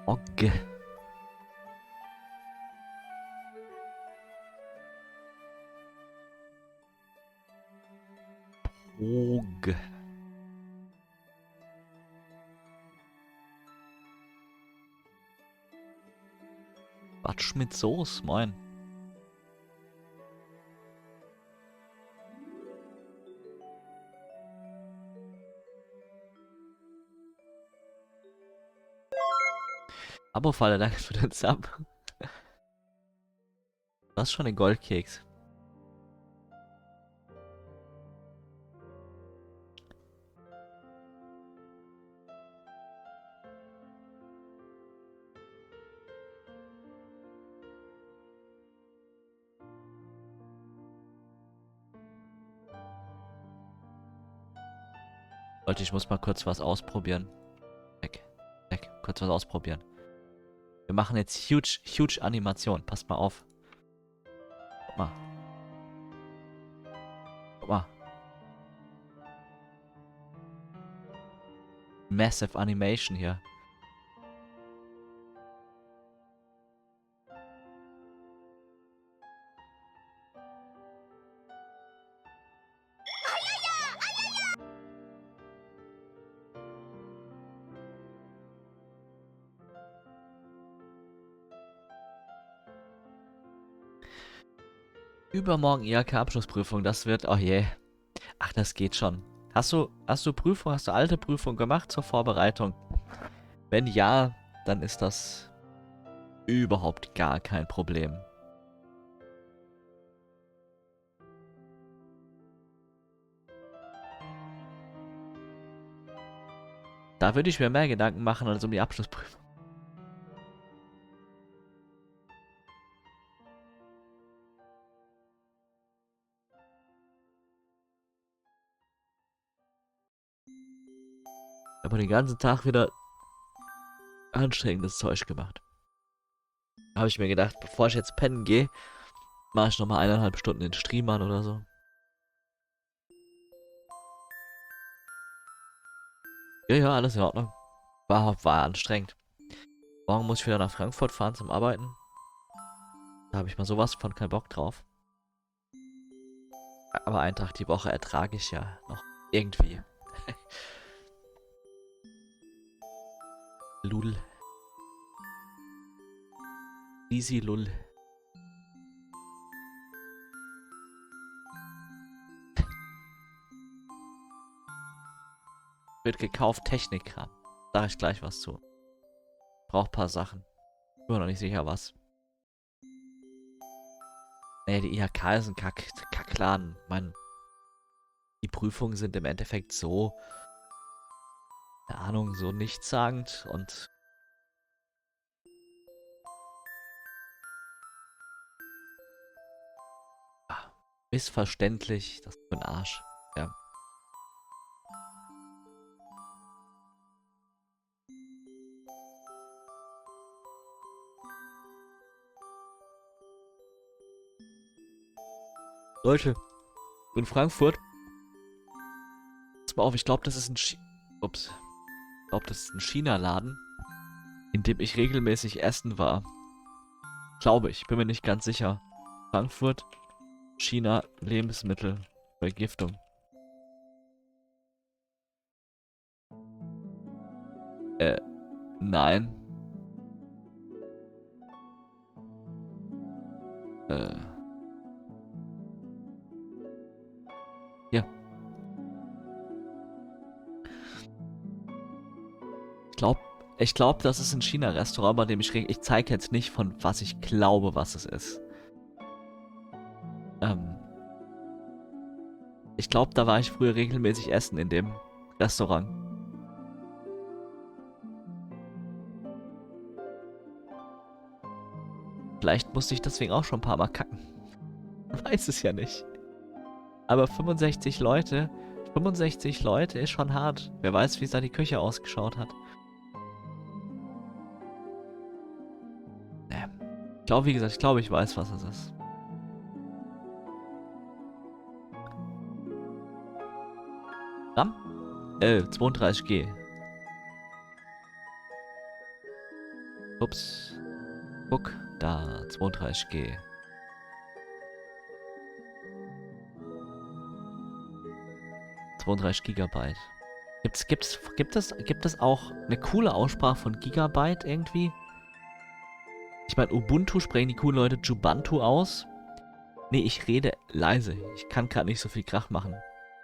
Okay. Droge. Quatsch mit Soße, moin. Abo-Falle, danke für den Sub. Du hast schon den Goldkeks. Leute, ich muss mal kurz was ausprobieren. Weg. Weg. Kurz was ausprobieren. Wir machen jetzt huge Animation. Passt mal auf. Guck mal. Guck mal. Massive Animation hier. Übermorgen IHK-Abschlussprüfung. Das wird... Oh je. Ach, das geht schon. Hast du Prüfung, hast du alte Prüfung gemacht zur Vorbereitung? Wenn ja, dann ist das überhaupt gar kein Problem. Da würde ich mir mehr Gedanken machen als um die Abschlussprüfung. Aber den ganzen Tag wieder anstrengendes Zeug gemacht. Habe ich mir gedacht, bevor ich jetzt pennen gehe, mache ich nochmal 1,5 Stunden den Stream an oder so. Ja, ja, alles in Ordnung. War anstrengend. Morgen muss ich wieder nach Frankfurt fahren zum Arbeiten. Da habe ich mal sowas von keinen Bock drauf. Aber einen Tag die Woche ertrage ich ja noch irgendwie. Lul. Easy Lull. Wird gekauft Technikkram. Sag ich gleich was zu. Braucht paar Sachen. Bin mir noch nicht sicher was. Nee, die IHK ist ein Kackladen. Die Prüfungen sind im Endeffekt so, keine Ahnung, so nichtssagend und missverständlich. Das ist für ein Arsch. Ja. Leute, in Frankfurt. Pass mal auf, ich glaube, das ist ein Ups. Ich glaube, das ist ein China-Laden, in dem ich regelmäßig essen war. Glaube ich, bin mir nicht ganz sicher. Frankfurt, China, Lebensmittel, Vergiftung. Nein. Äh. Ja. Ich glaube, das ist ein China-Restaurant, bei dem ich zeige jetzt nicht, von was ich glaube, was es ist. Ich glaube, da war ich früher regelmäßig essen in dem Restaurant. Vielleicht musste ich deswegen auch schon ein paar Mal kacken. Weiß es ja nicht. Aber 65 Leute ist schon hart. Wer weiß, wie da die Küche ausgeschaut hat. Ich glaube, wie gesagt, ich weiß, was es ist. RAM? 32G. Ups. Guck, da, 32G. Gigabyte. Gibt es auch eine coole Aussprache von Gigabyte irgendwie? Ich meine, Ubuntu sprechen die coolen Leute Jubantu aus. Nee, ich rede leise. Ich kann gerade nicht so viel Krach machen.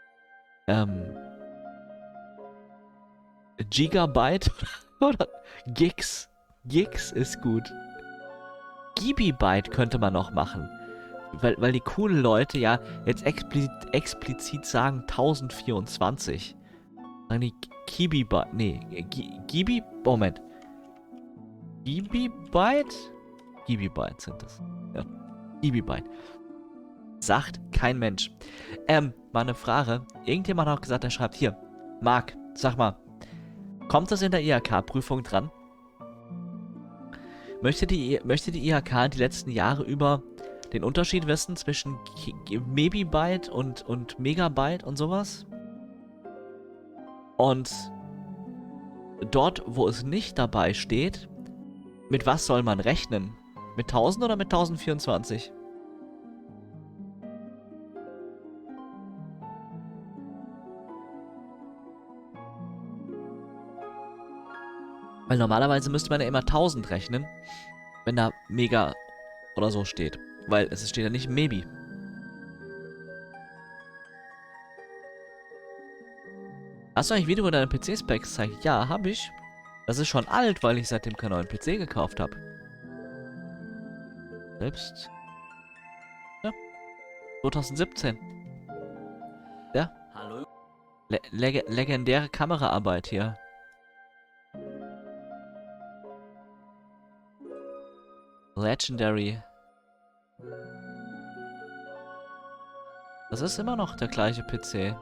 Gigabyte oder Gigs. Gigs ist gut. Gibibyte könnte man noch machen. Weil die coolen Leute ja jetzt explizit sagen 1024. Sagen die Gibibyte. Nee, Moment. Gibibyte? Gibibyte sind das. Ja. Gibibyte. Sagt kein Mensch. Mal eine Frage. Irgendjemand hat auch gesagt, er schreibt hier. Marc, sag mal. Kommt das in der IHK-Prüfung dran? Möchte die IHK die letzten Jahre über den Unterschied wissen zwischen Mebibyte und Megabyte und sowas? Und dort, wo es nicht dabei steht, mit was soll man rechnen? Mit 1000 oder mit 1024? Weil normalerweise müsste man ja immer 1000 rechnen, wenn da Mega oder so steht. Weil es steht ja nicht Maybe. Hast du eigentlich Video über deine PC-Specs gezeigt? Ja, hab ich. Das ist schon alt, weil ich seitdem keinen neuen PC gekauft habe. Selbst. Ja. 2017. Ja. Hallo? Legendäre Kameraarbeit hier. Legendary. Das ist immer noch der gleiche PC.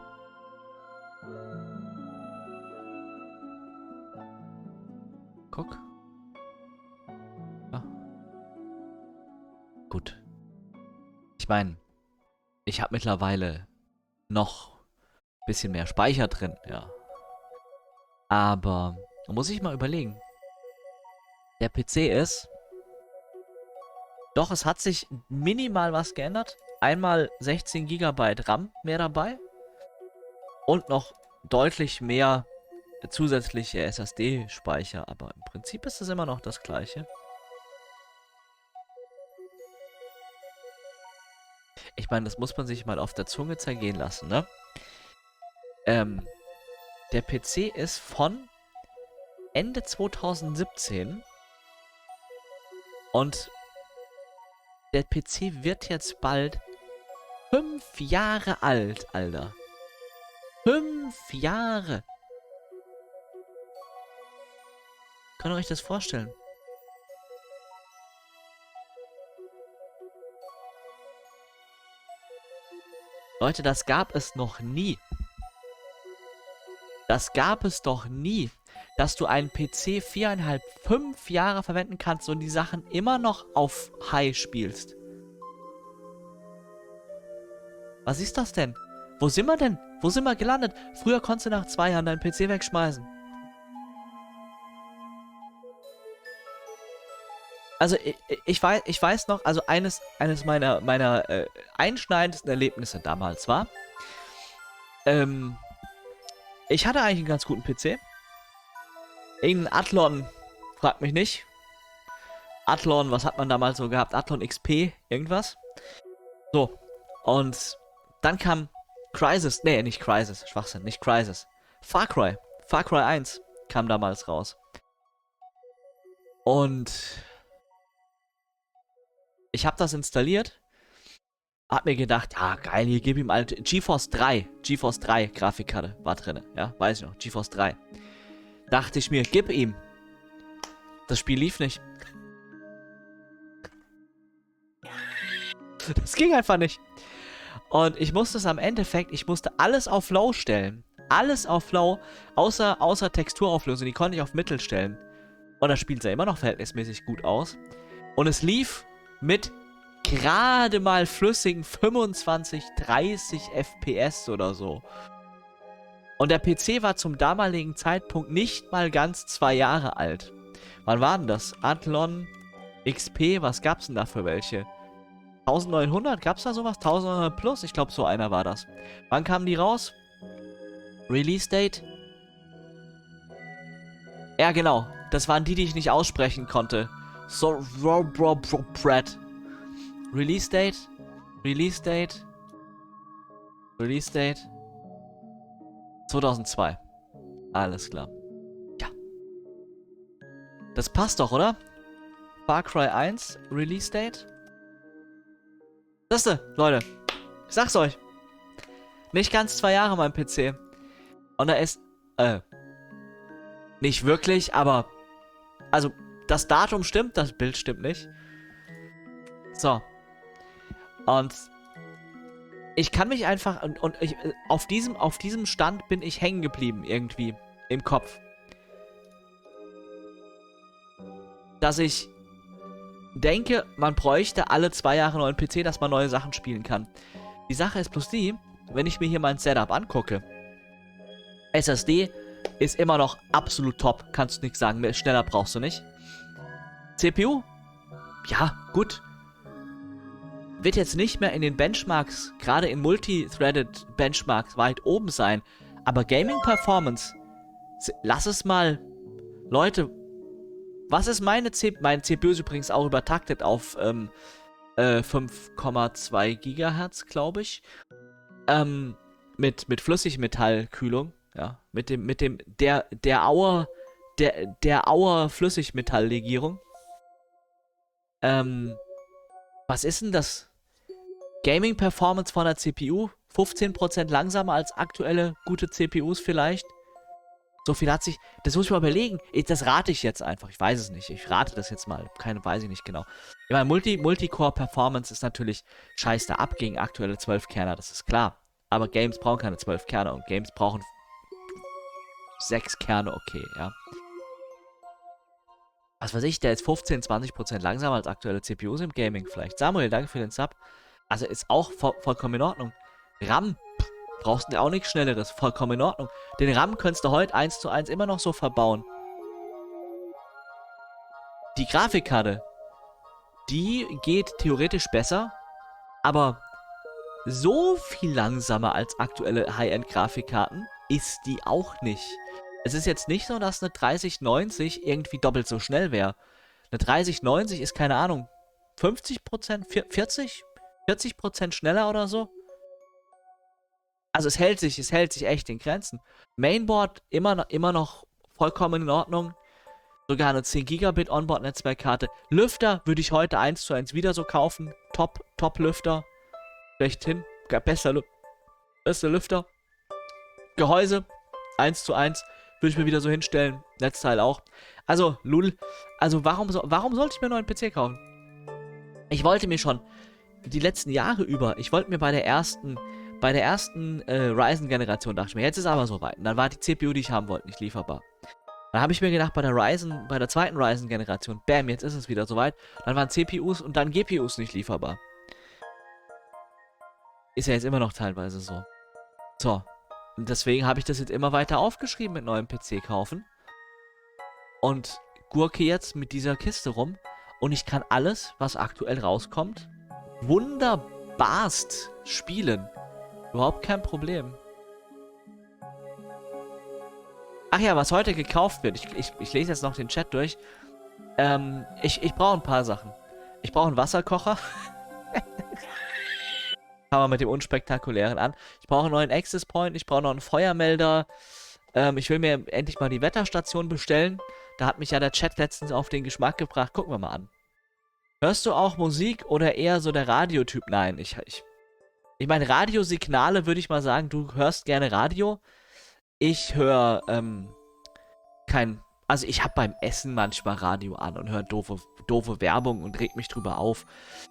Guck. Ah. Gut. Ich meine, ich habe mittlerweile noch ein bisschen mehr Speicher drin, ja. Aber da muss ich mal überlegen. Der PC ist... Doch, es hat sich minimal was geändert. Einmal 16 GB RAM mehr dabei. Und noch deutlich mehr zusätzliche SSD-Speicher. Aber im Prinzip ist es immer noch das gleiche. Ich meine, das muss man sich mal auf der Zunge zergehen lassen, ne? Der PC ist von Ende 2017. Und der PC wird jetzt bald 5 Jahre alt, Alter. 5 Jahre. Könnt ihr euch das vorstellen? Leute, das gab es noch nie. Das gab es doch nie, dass du einen PC 4,5, 5 Jahre verwenden kannst und die Sachen immer noch auf High spielst. Was ist das denn? Wo sind wir denn? Wo sind wir gelandet? Früher konntest du nach 2 Jahren deinen PC wegschmeißen. Also, ich weiß noch, also eines meiner einschneidendsten Erlebnisse damals war, ich hatte eigentlich einen ganz guten PC. Irgendein Athlon, fragt mich nicht. Athlon, was hat man damals so gehabt? Athlon XP, irgendwas. So, und dann kam Crysis, nee, nicht Crysis, Schwachsinn, nicht Crysis. Far Cry 1 kam damals raus. Und ich habe das installiert, hab mir gedacht, ja geil, hier gib ihm alte GeForce 3 Grafikkarte war drin, ja, weiß ich noch, GeForce 3. Dachte ich mir, gib ihm. Das Spiel lief nicht. Das ging einfach nicht. Und ich musste es am Endeffekt, ich musste alles auf Low stellen. Alles auf Low, außer Texturauflösung, die konnte ich auf Mittel stellen. Und das Spiel sah immer noch verhältnismäßig gut aus. Und es lief mit gerade mal flüssigen 25, 30 FPS oder so. Und der PC war zum damaligen Zeitpunkt nicht mal ganz 2 Jahre alt. Wann war denn das? Athlon XP, was gab's denn da für welche? 1900, gab's da sowas? 1900 plus? Ich glaube, so einer war das. Wann kamen die raus? Release Date? Ja, genau. Das waren die ich nicht aussprechen konnte. So, Brad. Release Date? Release Date? Release Date? 2002. Alles klar. Ja. Das passt doch, oder? Far Cry 1, Release Date? Siehste, Leute. Ich sag's euch. Nicht ganz 2 Jahre mein PC. Und da ist, nicht wirklich, aber, also, das Datum stimmt, das Bild stimmt nicht. So. Und ich kann mich einfach, auf diesem Stand bin ich hängen geblieben, irgendwie, im Kopf. Dass ich denke, man bräuchte alle 2 Jahre einen neuen PC, dass man neue Sachen spielen kann. Die Sache ist bloß die, wenn ich mir hier mein Setup angucke, SSD ist immer noch absolut top, kannst du nichts sagen, schneller brauchst du nicht. CPU? Ja, gut. Wird jetzt nicht mehr in den Benchmarks, gerade in Multithreaded Benchmarks, weit oben sein, aber Gaming Performance, lass es mal, Leute, was ist mein CPU ist übrigens auch übertaktet auf 5,2 Gigahertz, glaube ich. Mit Flüssigmetallkühlung, ja, der Auer Flüssigmetalllegierung. Was ist denn das? Gaming Performance von der CPU? 15% langsamer als aktuelle gute CPUs vielleicht? So viel hat sich, das muss ich mal überlegen. Das rate ich jetzt einfach. Ich weiß es nicht. Ich rate das jetzt mal. Weiß ich nicht genau. Ich meine, Multicore-Performance ist natürlich scheiß da ab gegen aktuelle 12-Kerner, das ist klar. Aber Games brauchen keine 12 Kerne und Games brauchen 6 Kerne, okay, ja. Was weiß ich, der ist 15-20% langsamer als aktuelle CPUs im Gaming vielleicht. Samuel, danke für den Sub. Also ist auch vollkommen in Ordnung. RAM, brauchst du auch nichts Schnelleres, vollkommen in Ordnung. Den RAM könntest du heute 1:1 immer noch so verbauen. Die Grafikkarte, die geht theoretisch besser, aber so viel langsamer als aktuelle High-End-Grafikkarten ist die auch nicht. Es ist jetzt nicht so, dass eine 3090 irgendwie doppelt so schnell wäre. Eine 3090 ist, keine Ahnung, 50%, 40% schneller oder so. Also es hält sich echt in Grenzen. Mainboard immer noch vollkommen in Ordnung. Sogar eine 10 Gigabit Onboard-Netzwerkkarte. Lüfter würde ich heute 1:1 wieder so kaufen. Top-Lüfter. Schlechthin. Bester Lüfter. Gehäuse. 1:1. Würde ich mir wieder so hinstellen. Netzteil auch. Also, Lul. Also, warum sollte ich mir einen neuen PC kaufen? Ich wollte mir schon die letzten Jahre über, ich wollte mir bei der ersten Ryzen-Generation, dachte ich mir, jetzt ist aber soweit. Und dann war die CPU, die ich haben wollte, nicht lieferbar. Dann habe ich mir gedacht, bei der zweiten Ryzen-Generation, bam, jetzt ist es wieder soweit. Dann waren CPUs und dann GPUs nicht lieferbar. Ist ja jetzt immer noch teilweise so. So. Und deswegen habe ich das jetzt immer weiter aufgeschrieben mit neuem PC kaufen. Und gurke jetzt mit dieser Kiste rum. Und ich kann alles, was aktuell rauskommt, wunderbarst spielen. Überhaupt kein Problem. Ach ja, was heute gekauft wird. Ich lese jetzt noch den Chat durch. Ich brauche ein paar Sachen. Ich brauche einen Wasserkocher. Fangen wir mit dem Unspektakulären an. Ich brauche einen neuen Access Point. Ich brauche noch einen Feuermelder. Ich will mir endlich mal die Wetterstation bestellen. Da hat mich ja der Chat letztens auf den Geschmack gebracht. Gucken wir mal an. Hörst du auch Musik oder eher so der Radiotyp? Nein, ich meine, Radiosignale würde ich mal sagen, du hörst gerne Radio. Ich höre, also ich habe beim Essen manchmal Radio an und höre doofe Werbung und reg mich drüber auf.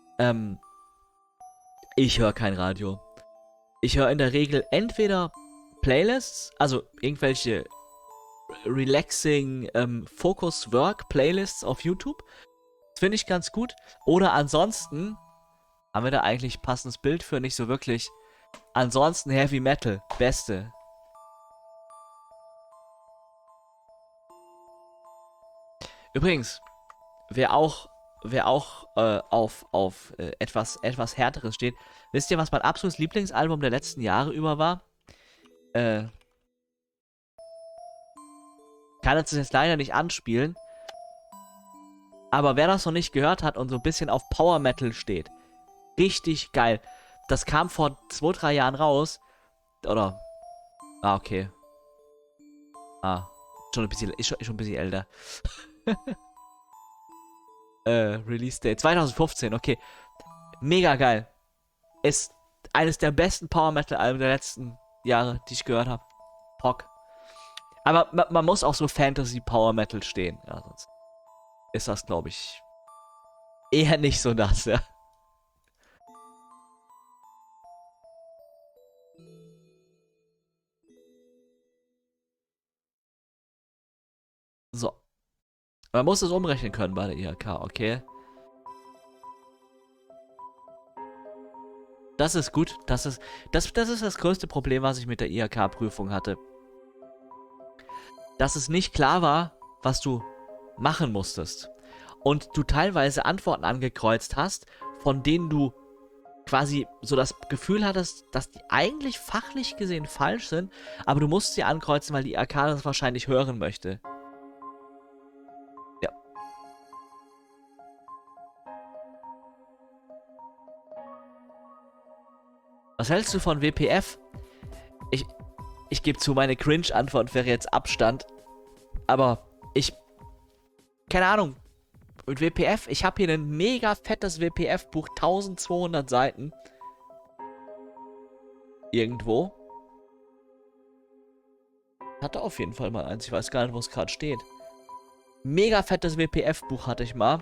Ich höre kein Radio. Ich höre in der Regel entweder Playlists, also irgendwelche relaxing Focus Work Playlists auf YouTube. Das finde ich ganz gut. Oder ansonsten haben wir da eigentlich passendes Bild für, nicht so wirklich. Ansonsten Heavy Metal, beste. Übrigens, wer auch auf etwas Härteres steht, wisst ihr, was mein absolutes Lieblingsalbum der letzten Jahre über war? Kann das jetzt leider nicht anspielen, aber wer das noch nicht gehört hat und so ein bisschen auf Power Metal steht, richtig geil. Das kam vor 2, 3 Jahren raus. Oder. Ah, okay. Ah. Ist schon ein bisschen älter. Release Date. 2015, okay. Mega geil. Ist eines der besten Power Metal Alben der letzten Jahre, die ich gehört habe. Pock. Aber man muss auch so Fantasy Power Metal stehen. Ja, sonst ist das, glaube ich, eher nicht so das, ja. So. Man muss es umrechnen können bei der IHK, okay? Das ist gut. Das ist das größte Problem, was ich mit der IHK-Prüfung hatte. Dass es nicht klar war, was du machen musstest. Und du teilweise Antworten angekreuzt hast, von denen du quasi so das Gefühl hattest, dass die eigentlich fachlich gesehen falsch sind, aber du musst sie ankreuzen, weil die IHK das wahrscheinlich hören möchte. Ja. Was hältst du von WPF? Ich gebe zu, meine Cringe-Antwort wäre jetzt Abstand. Aber keine Ahnung. Mit WPF, ich habe hier ein mega fettes WPF-Buch, 1200 Seiten. Irgendwo. Hatte auf jeden Fall mal eins, ich weiß gar nicht, wo es gerade steht. Mega fettes WPF-Buch hatte ich mal.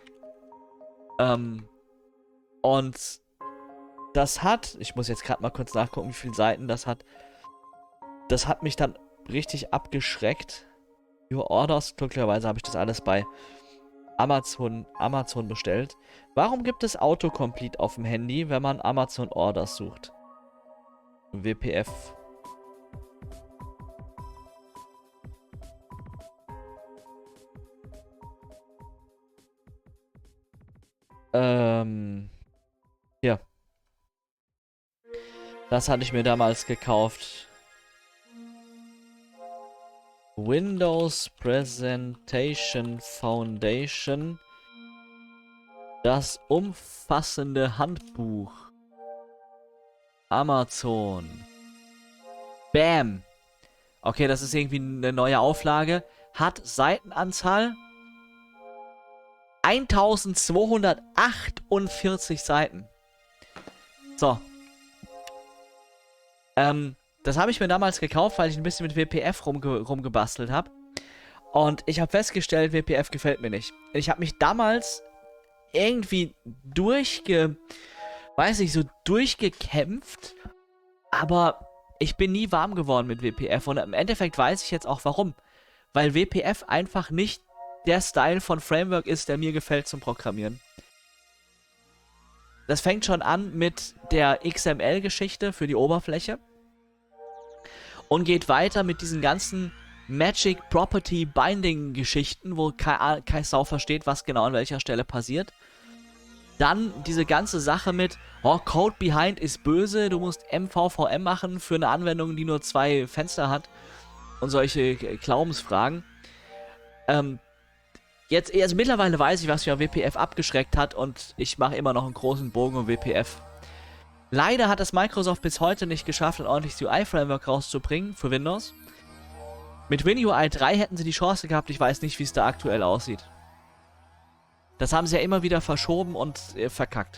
Und das hat, ich muss jetzt gerade mal kurz nachgucken, wie viele Seiten das hat. Das hat mich dann richtig abgeschreckt. Your Orders, glücklicherweise habe ich das alles bei Amazon bestellt. Warum gibt es Autocomplete auf dem Handy, wenn man Amazon Orders sucht? WPF. Ja. Das hatte ich mir damals gekauft. Windows Presentation Foundation. Das umfassende Handbuch. Amazon. Bam. Okay, das ist irgendwie eine neue Auflage. Hat Seitenanzahl 1248 Seiten. So. Das habe ich mir damals gekauft, weil ich ein bisschen mit WPF rumgebastelt habe. Und ich habe festgestellt, WPF gefällt mir nicht. Ich habe mich damals irgendwie durchgekämpft. Aber ich bin nie warm geworden mit WPF. Und im Endeffekt weiß ich jetzt auch warum. Weil WPF einfach nicht der Style von Framework ist, der mir gefällt zum Programmieren. Das fängt schon an mit der XML-Geschichte für die Oberfläche und geht weiter mit diesen ganzen Magic Property Binding Geschichten, wo kein Sau versteht, was genau an welcher Stelle passiert. Dann diese ganze Sache mit, oh, Code Behind ist böse, du musst MVVM machen für eine Anwendung, die nur 2 Fenster hat und solche Glaubensfragen. Also mittlerweile weiß ich, was mich auf WPF abgeschreckt hat und ich mache immer noch einen großen Bogen um WPF. Leider hat es Microsoft bis heute nicht geschafft, ein ordentliches UI-Framework rauszubringen für Windows. Mit WinUI 3 hätten sie die Chance gehabt, ich weiß nicht, wie es da aktuell aussieht. Das haben sie ja immer wieder verschoben und verkackt.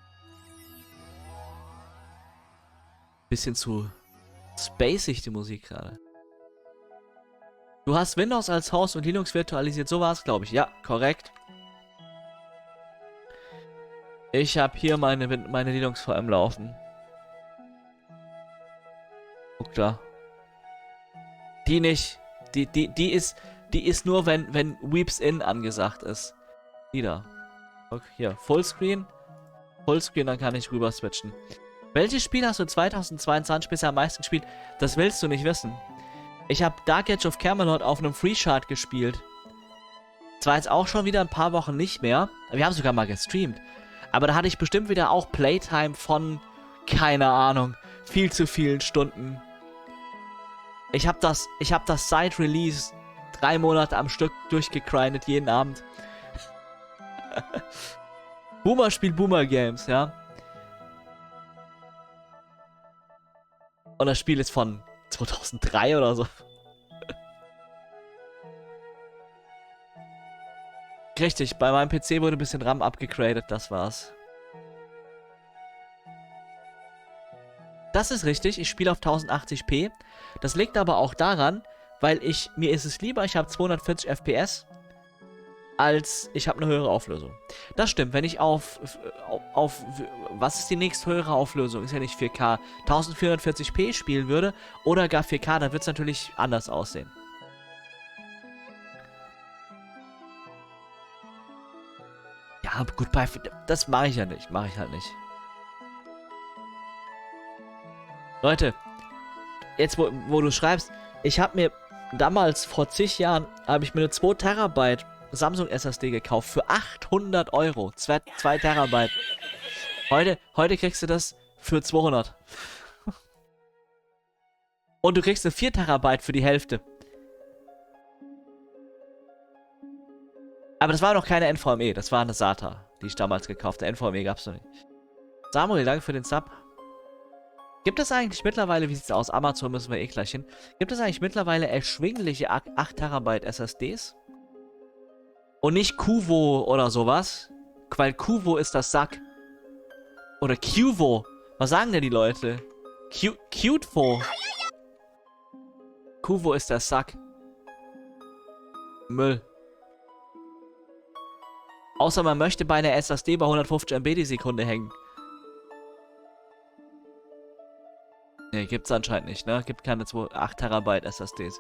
Bisschen zu spacig die Musik gerade. Du hast Windows als Host und Linux virtualisiert, so war es, glaube ich. Ja, korrekt. Ich habe hier meine Linux-VM laufen. Guck da. Die nicht. Die ist nur, wenn Weeps In angesagt ist. Die da. Okay, hier, Fullscreen. Fullscreen, dann kann ich rüber switchen. Welches Spiel hast du 2022 bisher am meisten gespielt? Das willst du nicht wissen. Ich habe Dark Age of Camelot auf einem Free Chart gespielt. Zwar jetzt auch schon wieder ein paar Wochen nicht mehr. Wir haben sogar mal gestreamt. Aber da hatte ich bestimmt wieder auch Playtime von, keine Ahnung, viel zu vielen Stunden. Ich hab das seit Release 3 Monate am Stück durchgegrindet, jeden Abend. Boomer spielt Boomer Games, ja. Und das Spiel ist von 2003 oder so. Richtig, bei meinem PC wurde ein bisschen RAM abgegradet, das war's. Das ist richtig, ich spiele auf 1080p. Das liegt aber auch daran, weil mir ist es lieber, ich habe 240 FPS, als ich habe eine höhere Auflösung. Das stimmt, wenn ich was ist die nächst höhere Auflösung? Ist ja nicht 4K. 1440p spielen würde oder gar 4K, dann wird es natürlich anders aussehen. Ja, gut, das mache ich ja nicht. Mache ich halt nicht. Leute, jetzt wo du schreibst, ich habe mir damals vor zig Jahren, habe ich mir eine 2 Terabyte Samsung SSD gekauft für 800 Euro. 2 Terabyte. Heute kriegst du das für 200. Und du kriegst eine 4 Terabyte für die Hälfte. Aber das war noch keine NVMe, das war eine SATA, die ich damals gekauft habe. NVMe gab's noch nicht. Samuel, danke für den Sub. Gibt es eigentlich mittlerweile, wie sieht's aus? Amazon müssen wir eh gleich hin. Gibt es eigentlich mittlerweile erschwingliche 8 Terabyte SSDs? Und nicht Kuvo oder sowas. Weil Kuvo ist das Sack. Oder Qvo. Was sagen denn die Leute? Cutevo. Kuvo ist der Sack. Müll. Außer man möchte bei einer SSD bei 150 MB die Sekunde hängen. Ne, gibt's anscheinend nicht, ne? Gibt keine 8 Terabyte SSDs.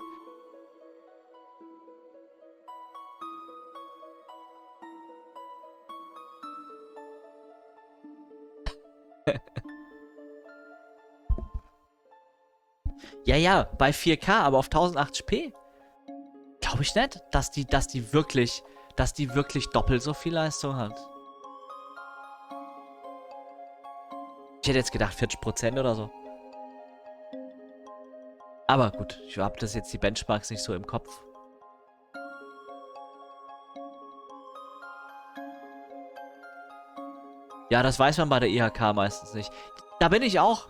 Ja, bei 4K, aber auf 1080p. Glaube ich nicht, dass die wirklich doppelt so viel Leistung hat. Ich hätte jetzt gedacht 40% oder so. Aber gut, ich habe das jetzt die Benchmarks nicht so im Kopf. Ja, das weiß man bei der IHK meistens nicht. Da bin ich auch.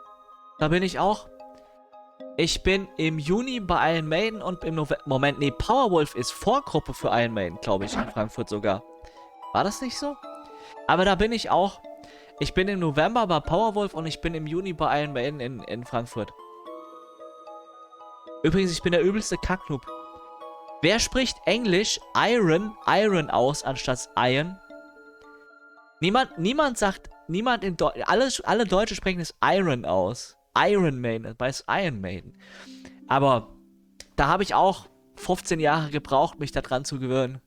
Ich bin im Juni bei Iron Maiden und im November... Moment, nee, Powerwolf ist Vorgruppe für Iron Maiden, glaube ich, in Frankfurt sogar. War das nicht so? Aber da bin ich auch. Ich bin im November bei Powerwolf und ich bin im Juni bei Iron Maiden in Frankfurt. Übrigens, ich bin der übelste Kacknoob. Wer spricht Englisch Iron aus, anstatt Iron? Niemand sagt... Alle Deutsche sprechen es Iron aus. Iron Maiden, bei Iron Maiden. Aber da habe ich auch 15 Jahre gebraucht, mich daran zu gewöhnen.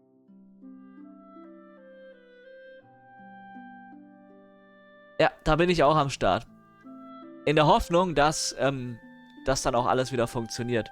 Ja, da bin ich auch am Start. In der Hoffnung, dass dann auch alles wieder funktioniert.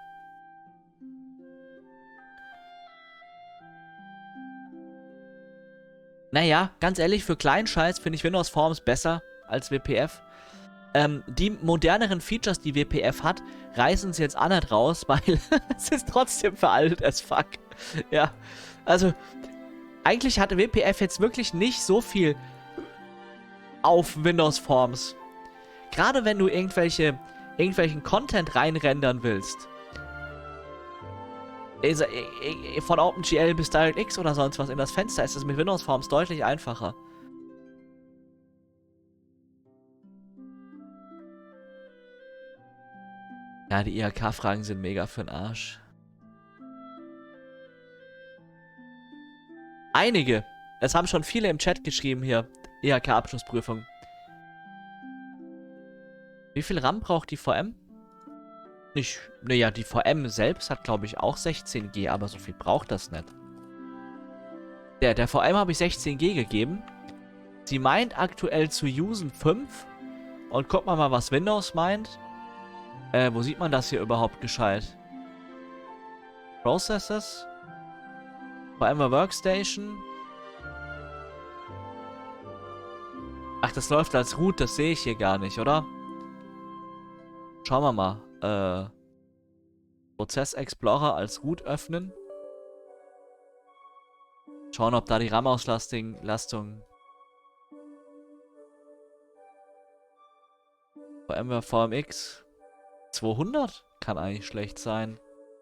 Naja, ganz ehrlich, für kleinen Scheiß finde ich Windows Forms besser als WPF. Die moderneren Features, die WPF hat, reißen sie jetzt auch nicht raus, weil es ist trotzdem veraltet as fuck. Ja, also eigentlich hatte WPF jetzt wirklich nicht so viel auf Windows Forms. Gerade wenn du irgendwelchen Content reinrendern willst. Von OpenGL bis DirectX oder sonst was in das Fenster ist es mit Windows Forms deutlich einfacher. Ja, die IHK-Fragen sind mega für den Arsch. Einige. Es haben schon viele im Chat geschrieben hier. IHK-Abschlussprüfung. Wie viel RAM braucht die VM? Nicht. Naja, die VM selbst hat, glaube ich, auch 16G, aber so viel braucht das nicht. Der VM habe ich 16G gegeben. Sie meint aktuell zu usen 5. Und guck mal, was Windows meint. Wo sieht man das hier überhaupt gescheit? Processes? VMware Workstation. Ach, das läuft als Root, das sehe ich hier gar nicht, oder? Schauen wir mal. Prozess Explorer als Root öffnen. Schauen, ob da die RAM-Auslastung... VMware VMX 200? Kann eigentlich schlecht sein.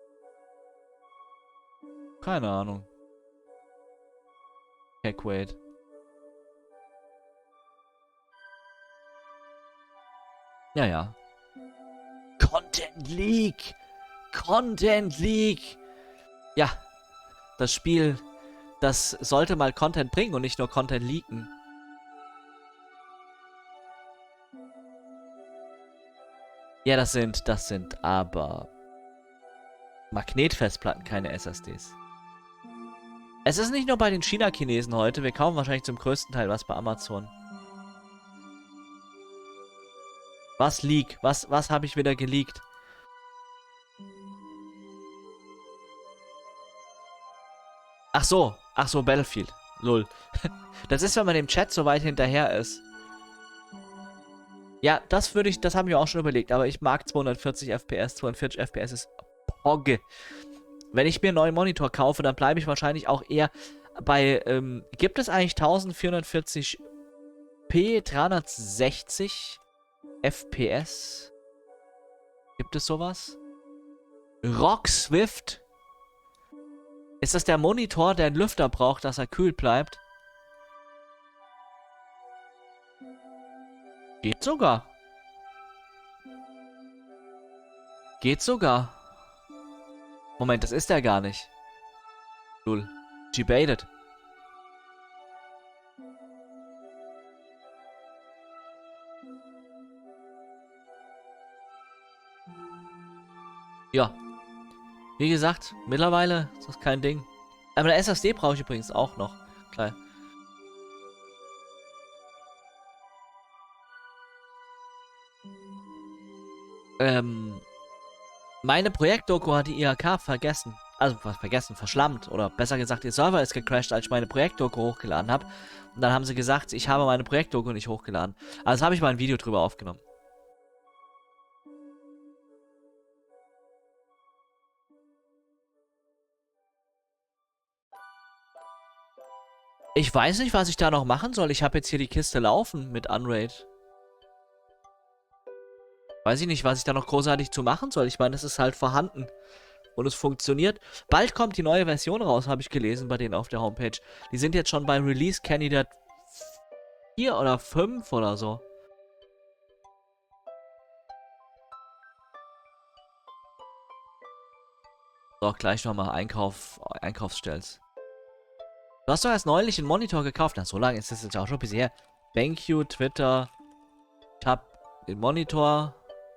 Keine Ahnung. Wait. Ja. Content Leak! Content Leak! Ja, das Spiel, das sollte mal Content bringen und nicht nur Content leaken. Ja, das sind aber Magnetfestplatten, keine SSDs. Es ist nicht nur bei den China-Chinesen heute, wir kaufen wahrscheinlich zum größten Teil was bei Amazon. Was leak? Was habe ich wieder geleakt? Ach so, Battlefield. Lol. Das ist, wenn man im Chat so weit hinterher ist. Ja, das habe ich mir auch schon überlegt, aber ich mag 240 FPS, 240 FPS ist Pogge. Wenn ich mir einen neuen Monitor kaufe, dann bleibe ich wahrscheinlich auch eher bei, gibt es eigentlich 1440p 360 FPS? Gibt es sowas? Rock Swift? Ist das der Monitor, der einen Lüfter braucht, dass er kühl bleibt? Geht sogar. Geht sogar. Moment, das ist er gar nicht. Null. Debated. Ja. Wie gesagt, mittlerweile ist das kein Ding. Aber eine SSD brauche ich übrigens auch noch. Klar. Meine Projektdoku hat die IHK vergessen. Also, was vergessen? Verschlammt. Oder besser gesagt, ihr Server ist gecrashed, als ich meine Projektdoku hochgeladen habe. Und dann haben sie gesagt, ich habe meine Projektdoku nicht hochgeladen. Also habe ich mal ein Video drüber aufgenommen. Ich weiß nicht, was ich da noch machen soll. Ich habe jetzt hier die Kiste laufen mit Unraid. Weiß ich nicht, was ich da noch großartig zu machen soll. Ich meine, es ist halt vorhanden. Und es funktioniert. Bald kommt die neue Version raus, habe ich gelesen bei denen auf der Homepage. Die sind jetzt schon beim Release Candidate 4 oder 5 oder so. So, gleich nochmal Einkaufsstells. Du hast doch erst neulich einen Monitor gekauft. Na, so lange ist das jetzt auch schon bisher. BenQ, Twitter. Ich hab den Monitor.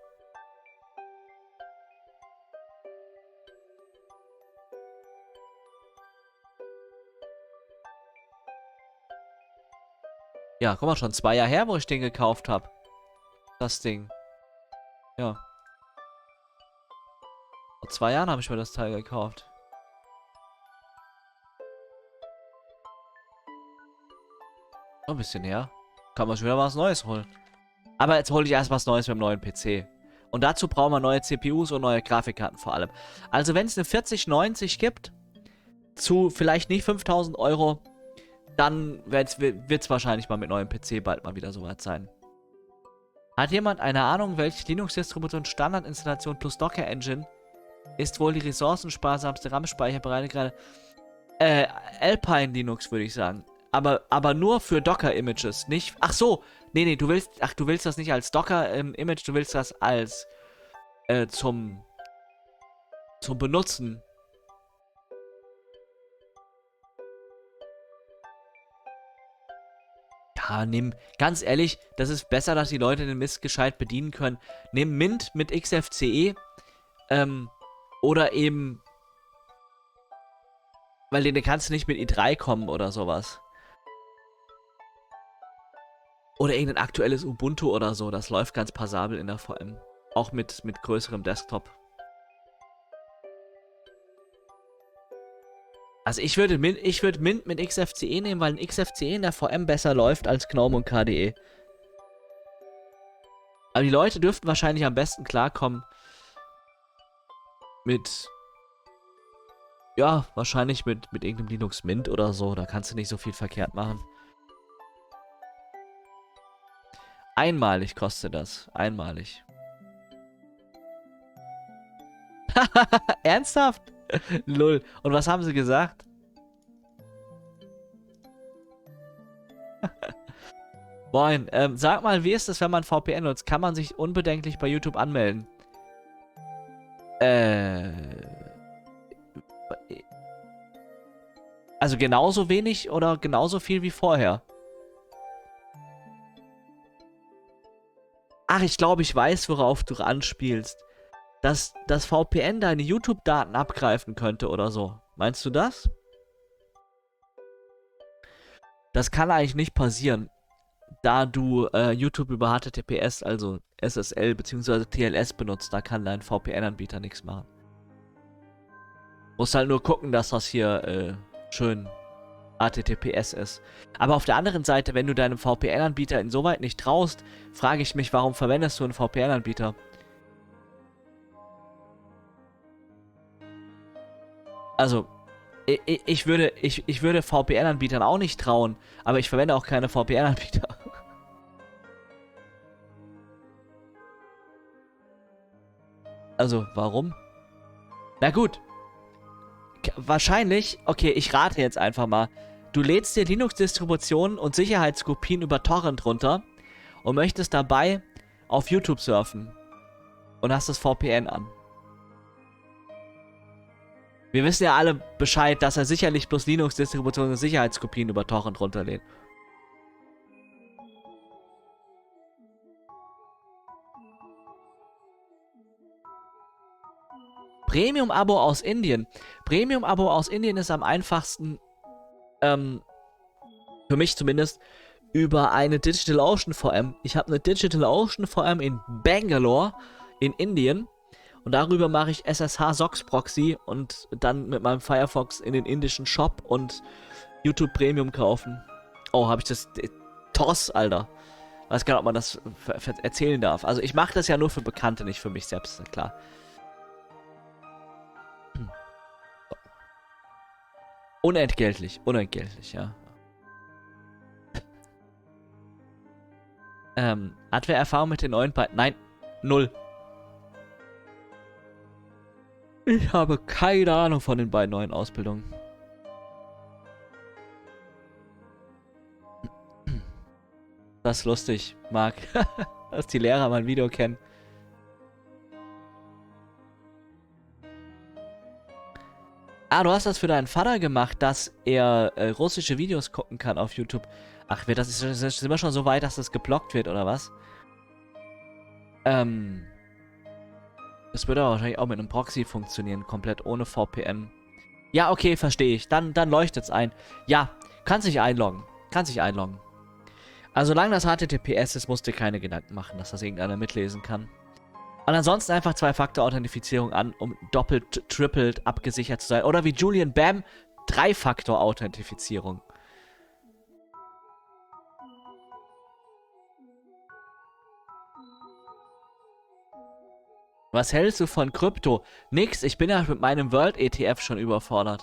Ja, guck mal, schon 2 Jahre her, wo ich den gekauft habe. Das Ding. Ja. Vor 2 Jahren habe ich mir das Teil gekauft. Noch ein bisschen her. Kann man schon wieder was Neues holen. Aber jetzt hole ich erst was Neues mit dem neuen PC. Und dazu brauchen wir neue CPUs und neue Grafikkarten vor allem. Also wenn es eine 4090 gibt, zu vielleicht nicht 5000 Euro, dann wird es wahrscheinlich mal mit neuem PC bald mal wieder soweit sein. Hat jemand eine Ahnung, welche Linux-Distribution Standardinstallation plus Docker-Engine ist wohl die ressourcensparsamste RAM-Speicherbereite gerade? Alpine Linux würde ich sagen. Aber nur für Docker-Images, nicht... Ach so, nee, du willst das nicht als Docker-Image, du willst das als zum Benutzen. Ja, ganz ehrlich, das ist besser, dass die Leute den Mist gescheit bedienen können. Nimm Mint mit XFCE, oder eben, weil den kannst du nicht mit i3 kommen oder sowas. Oder irgendein aktuelles Ubuntu oder so, das läuft ganz passabel in der VM. Auch mit größerem Desktop. Also ich würde Mint mit XFCE nehmen, weil ein XFCE in der VM besser läuft als GNOME und KDE. Aber die Leute dürften wahrscheinlich am besten klarkommen mit, ja, wahrscheinlich mit irgendeinem Linux Mint oder so. Da kannst du nicht so viel verkehrt machen. Einmalig kostet das. Einmalig. Ernsthaft? Lull. Und was haben sie gesagt? Moin. Sag mal, wie ist es, wenn man VPN nutzt? Kann man sich unbedenklich bei YouTube anmelden? Also genauso wenig oder genauso viel wie vorher? Ach, ich glaube, ich weiß, worauf du anspielst. Dass das VPN deine YouTube-Daten abgreifen könnte oder so. Meinst du das? Das kann eigentlich nicht passieren, da du YouTube über HTTPS, also SSL bzw. TLS benutzt. Da kann dein VPN-Anbieter nichts machen. Musst halt nur gucken, dass das hier schön HTTPS ist. Aber auf der anderen Seite, wenn du deinem VPN-Anbieter insoweit nicht traust, frage ich mich, warum verwendest du einen VPN-Anbieter? Also, ich würde VPN-Anbietern auch nicht trauen, aber ich verwende auch keine VPN-Anbieter. Also, warum? Na gut. Wahrscheinlich, okay, ich rate jetzt einfach mal. Du lädst dir Linux-Distributionen und Sicherheitskopien über Torrent runter und möchtest dabei auf YouTube surfen und hast das VPN an. Wir wissen ja alle Bescheid, dass er sicherlich bloß Linux-Distributionen und Sicherheitskopien über Torrent runterlädt. Premium-Abo aus Indien. Premium-Abo aus Indien ist am einfachsten, für mich zumindest, über eine DigitalOcean VM. Ich habe eine DigitalOcean VM in Bangalore in Indien. Und darüber mache ich SSH SOX Proxy und dann mit meinem Firefox in den indischen Shop und YouTube Premium kaufen. Oh, habe ich das... Toss, Alter. Weiß gar nicht, ob man das erzählen darf. Also ich mache das ja nur für Bekannte, nicht für mich selbst, klar. Unentgeltlich, ja. Hat wer Erfahrung mit den neuen beiden? Nein, 0. Ich habe keine Ahnung von den beiden neuen Ausbildungen. Das ist lustig, Marc. Dass die Lehrer mein Video kennen. Ah, du hast das für deinen Vater gemacht, dass er russische Videos gucken kann auf YouTube. Ach, sind wir schon so weit, dass das geblockt wird, oder was? Das würde aber wahrscheinlich auch mit einem Proxy funktionieren, komplett ohne VPN. Ja, okay, verstehe ich. Dann leuchtet's ein. Ja, kannst dich einloggen. Also solange das HTTPS ist, musst du dir keine Gedanken machen, dass das irgendeiner mitlesen kann. Und ansonsten einfach Zwei-Faktor-Authentifizierung an, um doppelt, trippelt abgesichert zu sein. Oder wie Julian Bam, Drei-Faktor-Authentifizierung. Was hältst du von Krypto? Nix, ich bin ja mit meinem World ETF schon überfordert.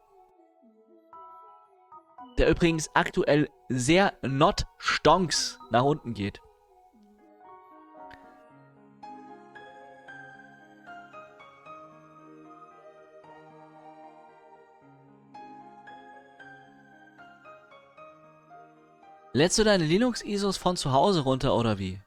Der übrigens aktuell sehr not stonks nach unten geht. Lädst du deine Linux-ISOs von zu Hause runter oder wie?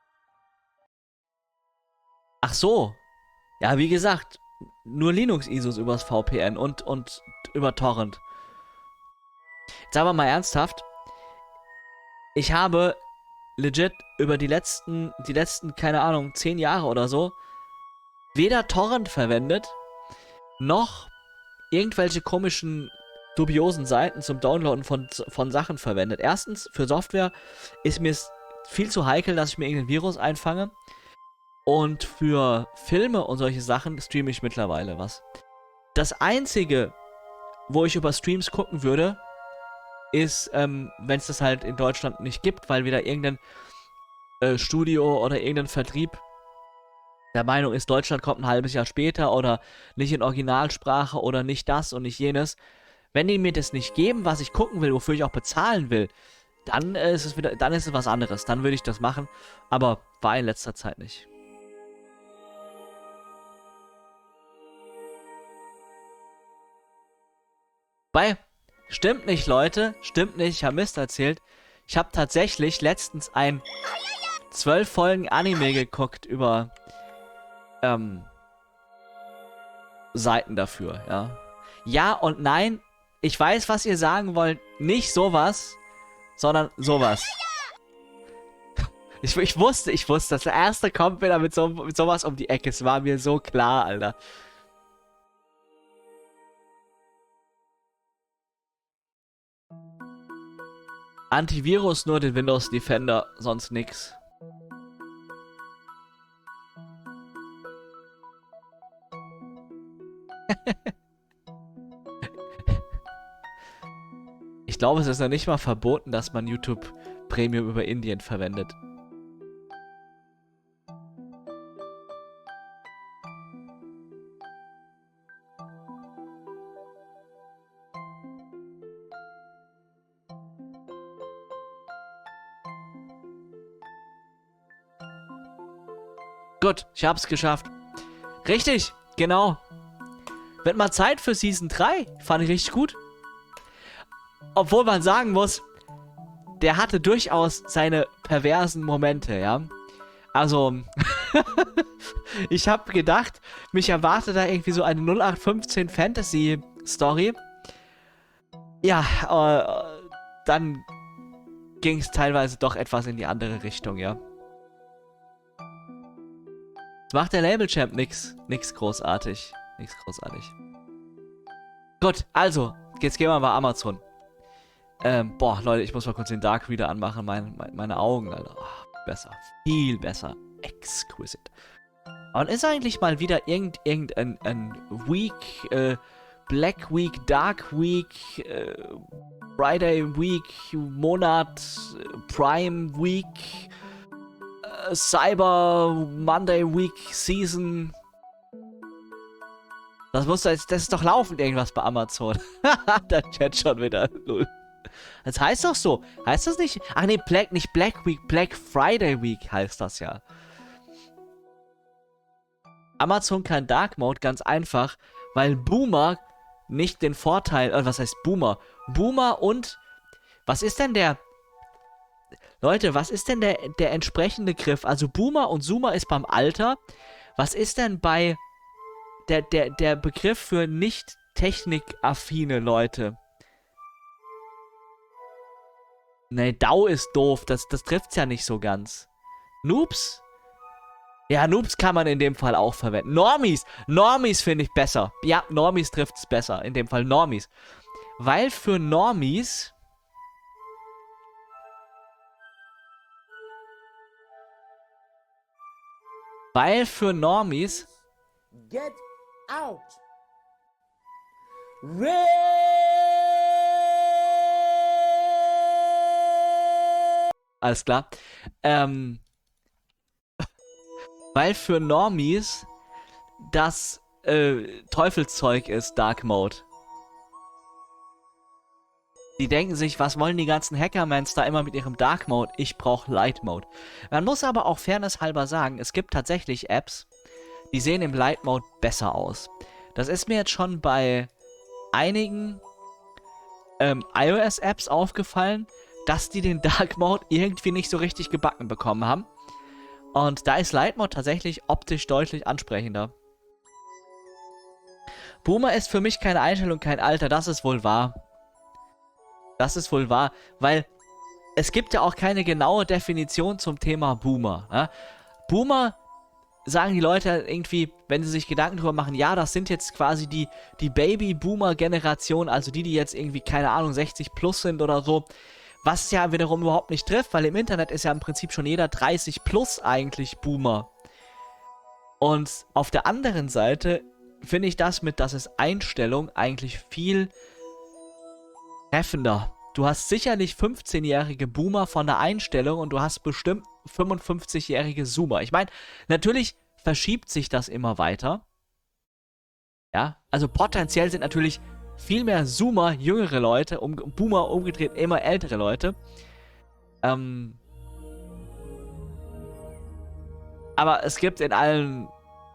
Ach so. Ja, wie gesagt, nur Linux-ISOs übers VPN und über Torrent. Jetzt aber mal ernsthaft. Ich habe legit über die letzten, keine Ahnung, 10 Jahre oder so, weder Torrent verwendet, noch irgendwelche komischen, dubiosen Seiten zum Downloaden von Sachen verwendet. Erstens, für Software ist mir es viel zu heikel, dass ich mir irgendein Virus einfange. Und für Filme und solche Sachen streame ich mittlerweile was. Das einzige, wo ich über Streams gucken würde, ist, wenn es das halt in Deutschland nicht gibt, weil wieder irgendein Studio oder irgendein Vertrieb der Meinung ist, Deutschland kommt ein halbes Jahr später oder nicht in Originalsprache oder nicht das und nicht jenes. Wenn die mir das nicht geben, was ich gucken will, wofür ich auch bezahlen will, dann ist es wieder, dann ist es was anderes. Dann würde ich das machen, aber war in letzter Zeit nicht. Stimmt nicht, Leute, stimmt nicht, ich habe Mist erzählt. Ich habe tatsächlich letztens ein 12 Folgen Anime geguckt über Seiten dafür, ja. Ja und nein, ich weiß, was ihr sagen wollt. Nicht sowas, sondern sowas. Ich wusste, dass der Erste kommt wieder mit sowas um die Ecke. Es war mir so klar, Alter. Antivirus nur den Windows Defender, sonst nix. Ich glaube, es ist noch nicht mal verboten, dass man YouTube Premium über Indien verwendet. Gut, ich hab's geschafft. Richtig, genau. Wird mal Zeit für Season 3. Fand ich richtig gut. Obwohl man sagen muss, der hatte durchaus seine perversen Momente, ja. Also, ich habe gedacht, mich erwartet da irgendwie so eine 0815 Fantasy-Story. Ja, dann ging es teilweise doch etwas in die andere Richtung, ja. Jetzt macht der Label-Champ nix großartig. Nichts großartig. Gut, also, jetzt gehen wir mal Amazon. Boah, Leute, ich muss mal kurz den Dark Reader anmachen. Meine Augen, Alter. Oh, besser. Viel besser. Exquisite. Und ist eigentlich mal wieder irgendein Week, Black Week, Dark Week, Friday Week, Monat, Prime Week, Cyber Monday Week Season. Das ist doch laufend irgendwas bei Amazon. Der Chat schon wieder. Das heißt doch so. Heißt das nicht? Ach nee, nicht Black Week, Black Friday Week heißt das ja. Amazon kann Dark Mode ganz einfach, weil Boomer nicht den Vorteil, was heißt Boomer? Boomer und, was ist denn der, Leute, was ist denn der entsprechende Griff? Also Boomer und Zoomer ist beim Alter. Was ist denn bei der Begriff für nicht technikaffine Leute? Ne, DAO ist doof. Das trifft's ja nicht so ganz. Noobs? Ja, Noobs kann man in dem Fall auch verwenden. Normies! Normies finde ich besser. Ja, Normies trifft's besser. In dem Fall Normies. Weil für Normies... Get out! Alles klar. Weil für Normies das Teufelszeug ist Dark Mode. Die denken sich, was wollen die ganzen Hackermans da immer mit ihrem Dark Mode? Ich brauche Light Mode. Man muss aber auch fairnesshalber sagen, es gibt tatsächlich Apps, die sehen im Light Mode besser aus. Das ist mir jetzt schon bei einigen iOS-Apps aufgefallen, dass die den Dark Mode irgendwie nicht so richtig gebacken bekommen haben. Und da ist Light Mode tatsächlich optisch deutlich ansprechender. Boomer ist für mich keine Einstellung, kein Alter, das ist wohl wahr. Das ist wohl wahr, weil es gibt ja auch keine genaue Definition zum Thema Boomer. Ja? Boomer, sagen die Leute irgendwie, wenn sie sich Gedanken drüber machen, ja, das sind jetzt quasi die Baby-Boomer-Generation, also die jetzt irgendwie, keine Ahnung, 60 plus sind oder so. Was ja wiederum überhaupt nicht trifft, weil im Internet ist ja im Prinzip schon jeder 30 plus eigentlich Boomer. Und auf der anderen Seite finde ich das mit, dass es Einstellung eigentlich viel treffender. Du hast sicherlich 15-jährige Boomer von der Einstellung und du hast bestimmt 55-jährige Zoomer. Ich meine, natürlich verschiebt sich das immer weiter. Ja, also potenziell sind natürlich viel mehr Zoomer jüngere Leute, Boomer umgedreht immer ältere Leute. Aber es gibt in allen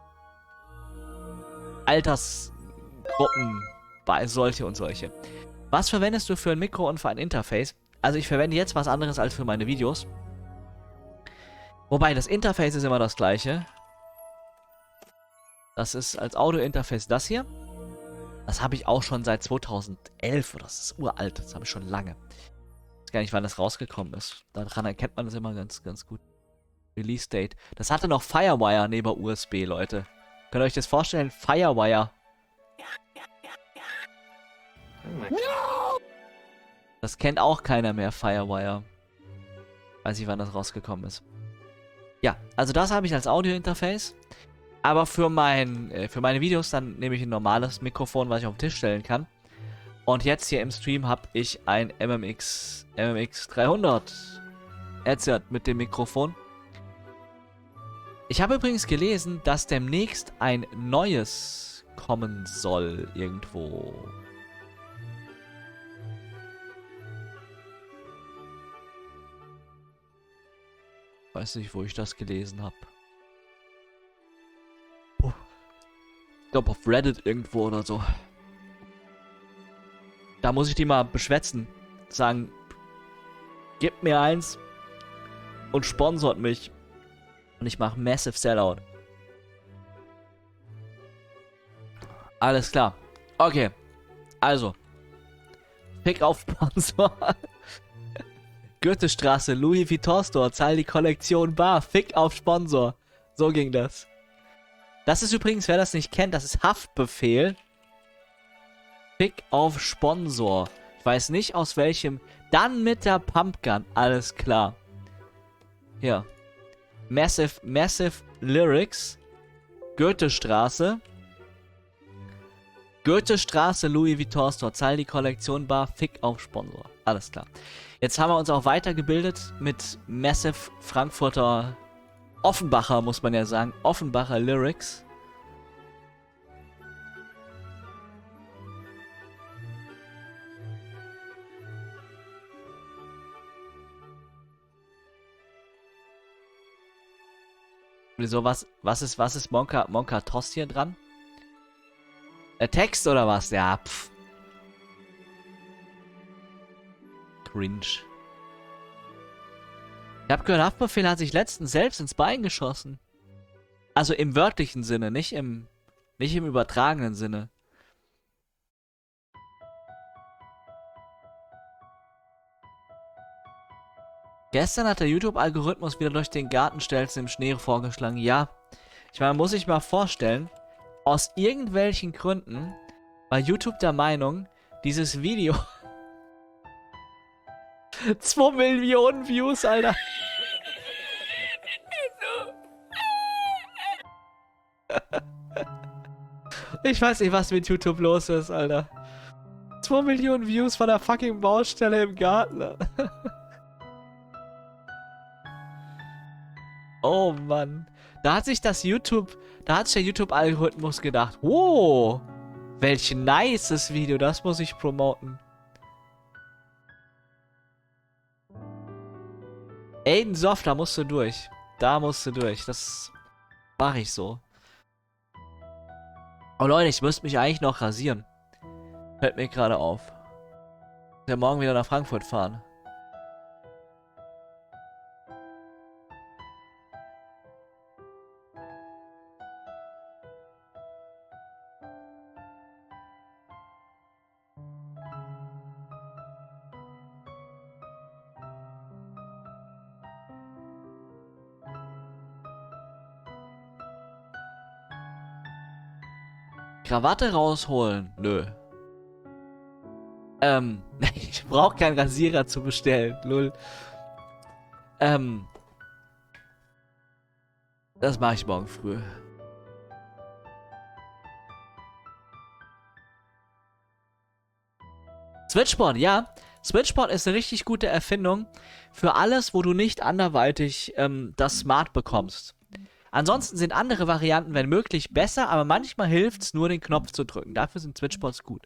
Altersgruppen solche und solche. Was verwendest du für ein Mikro und für ein Interface? Also ich verwende jetzt was anderes als für meine Videos. Wobei, das Interface ist immer das gleiche. Das ist als Audio-Interface das hier. Das habe ich auch schon seit 2011. Das ist uralt. Das habe ich schon lange. Ich weiß gar nicht, wann das rausgekommen ist. Daran erkennt man das immer ganz, ganz gut. Release Date. Das hatte noch Firewire neben USB, Leute. Könnt ihr euch das vorstellen? Firewire. Das kennt auch keiner mehr, Firewire. Weiß nicht, wann das rausgekommen ist. Ja, also das habe ich als Audio-Interface. Aber für meine Videos dann nehme ich ein normales Mikrofon, was ich auf den Tisch stellen kann. Und jetzt hier im Stream habe ich ein MMX 300 Headset mit dem Mikrofon. Ich habe übrigens gelesen, dass demnächst ein neues kommen soll irgendwo. Weiß nicht, wo ich das gelesen habe. Ich glaube auf Reddit irgendwo oder so. Da muss ich die mal beschwätzen. Sagen, gebt mir eins und sponsort mich. Und ich mache Massive Sellout. Alles klar. Okay. Also. Pick auf Sponsor. Goethestraße, Louis Vuitton Store, zahl die Kollektion bar. Fick auf Sponsor. So ging das. Das ist übrigens, wer das nicht kennt, das ist Haftbefehl. Fick auf Sponsor. Ich weiß nicht aus welchem. Dann mit der Pumpgun. Alles klar. Hier. Massive Lyrics. Goethestraße. Goethestraße, Louis Vuitton Store. Zahl die Kollektion bar. Fick auf Sponsor. Alles klar. Jetzt haben wir uns auch weitergebildet mit Massive Frankfurter Offenbacher, muss man ja sagen. Offenbacher Lyrics. Wieso, was ist Monka Tost hier dran? Text oder was? Ja, pff. Cringe. Ich hab gehört, Haftbefehl hat sich letztens selbst ins Bein geschossen. Also im wörtlichen Sinne, nicht im übertragenen Sinne. Gestern hat der YouTube-Algorithmus wieder durch den Gartenstelzen im Schnee vorgeschlagen. Ja, ich meine, muss ich mal vorstellen, aus irgendwelchen Gründen war YouTube der Meinung, dieses Video 2 Millionen Views, Alter. Ich weiß nicht, was mit YouTube los ist, Alter. 2 Millionen Views von der fucking Baustelle im Garten. Oh Mann. Da hat sich der YouTube-Algorithmus gedacht, oh, welch nices Video, das muss ich promoten. Aiden Soft, da musst du durch. Da musst du durch. Das mache ich so. Oh Leute, ich müsste mich eigentlich noch rasieren. Fällt mir gerade auf. Ich werde morgen wieder nach Frankfurt fahren. Krawatte rausholen? Nö. Ich brauche keinen Rasierer zu bestellen. Lull. Das mache ich morgen früh. Switchboard, ja. Switchboard ist eine richtig gute Erfindung für alles, wo du nicht anderweitig das Smart bekommst. Ansonsten sind andere Varianten, wenn möglich, besser, aber manchmal hilft es nur, den Knopf zu drücken. Dafür sind Switchboards gut.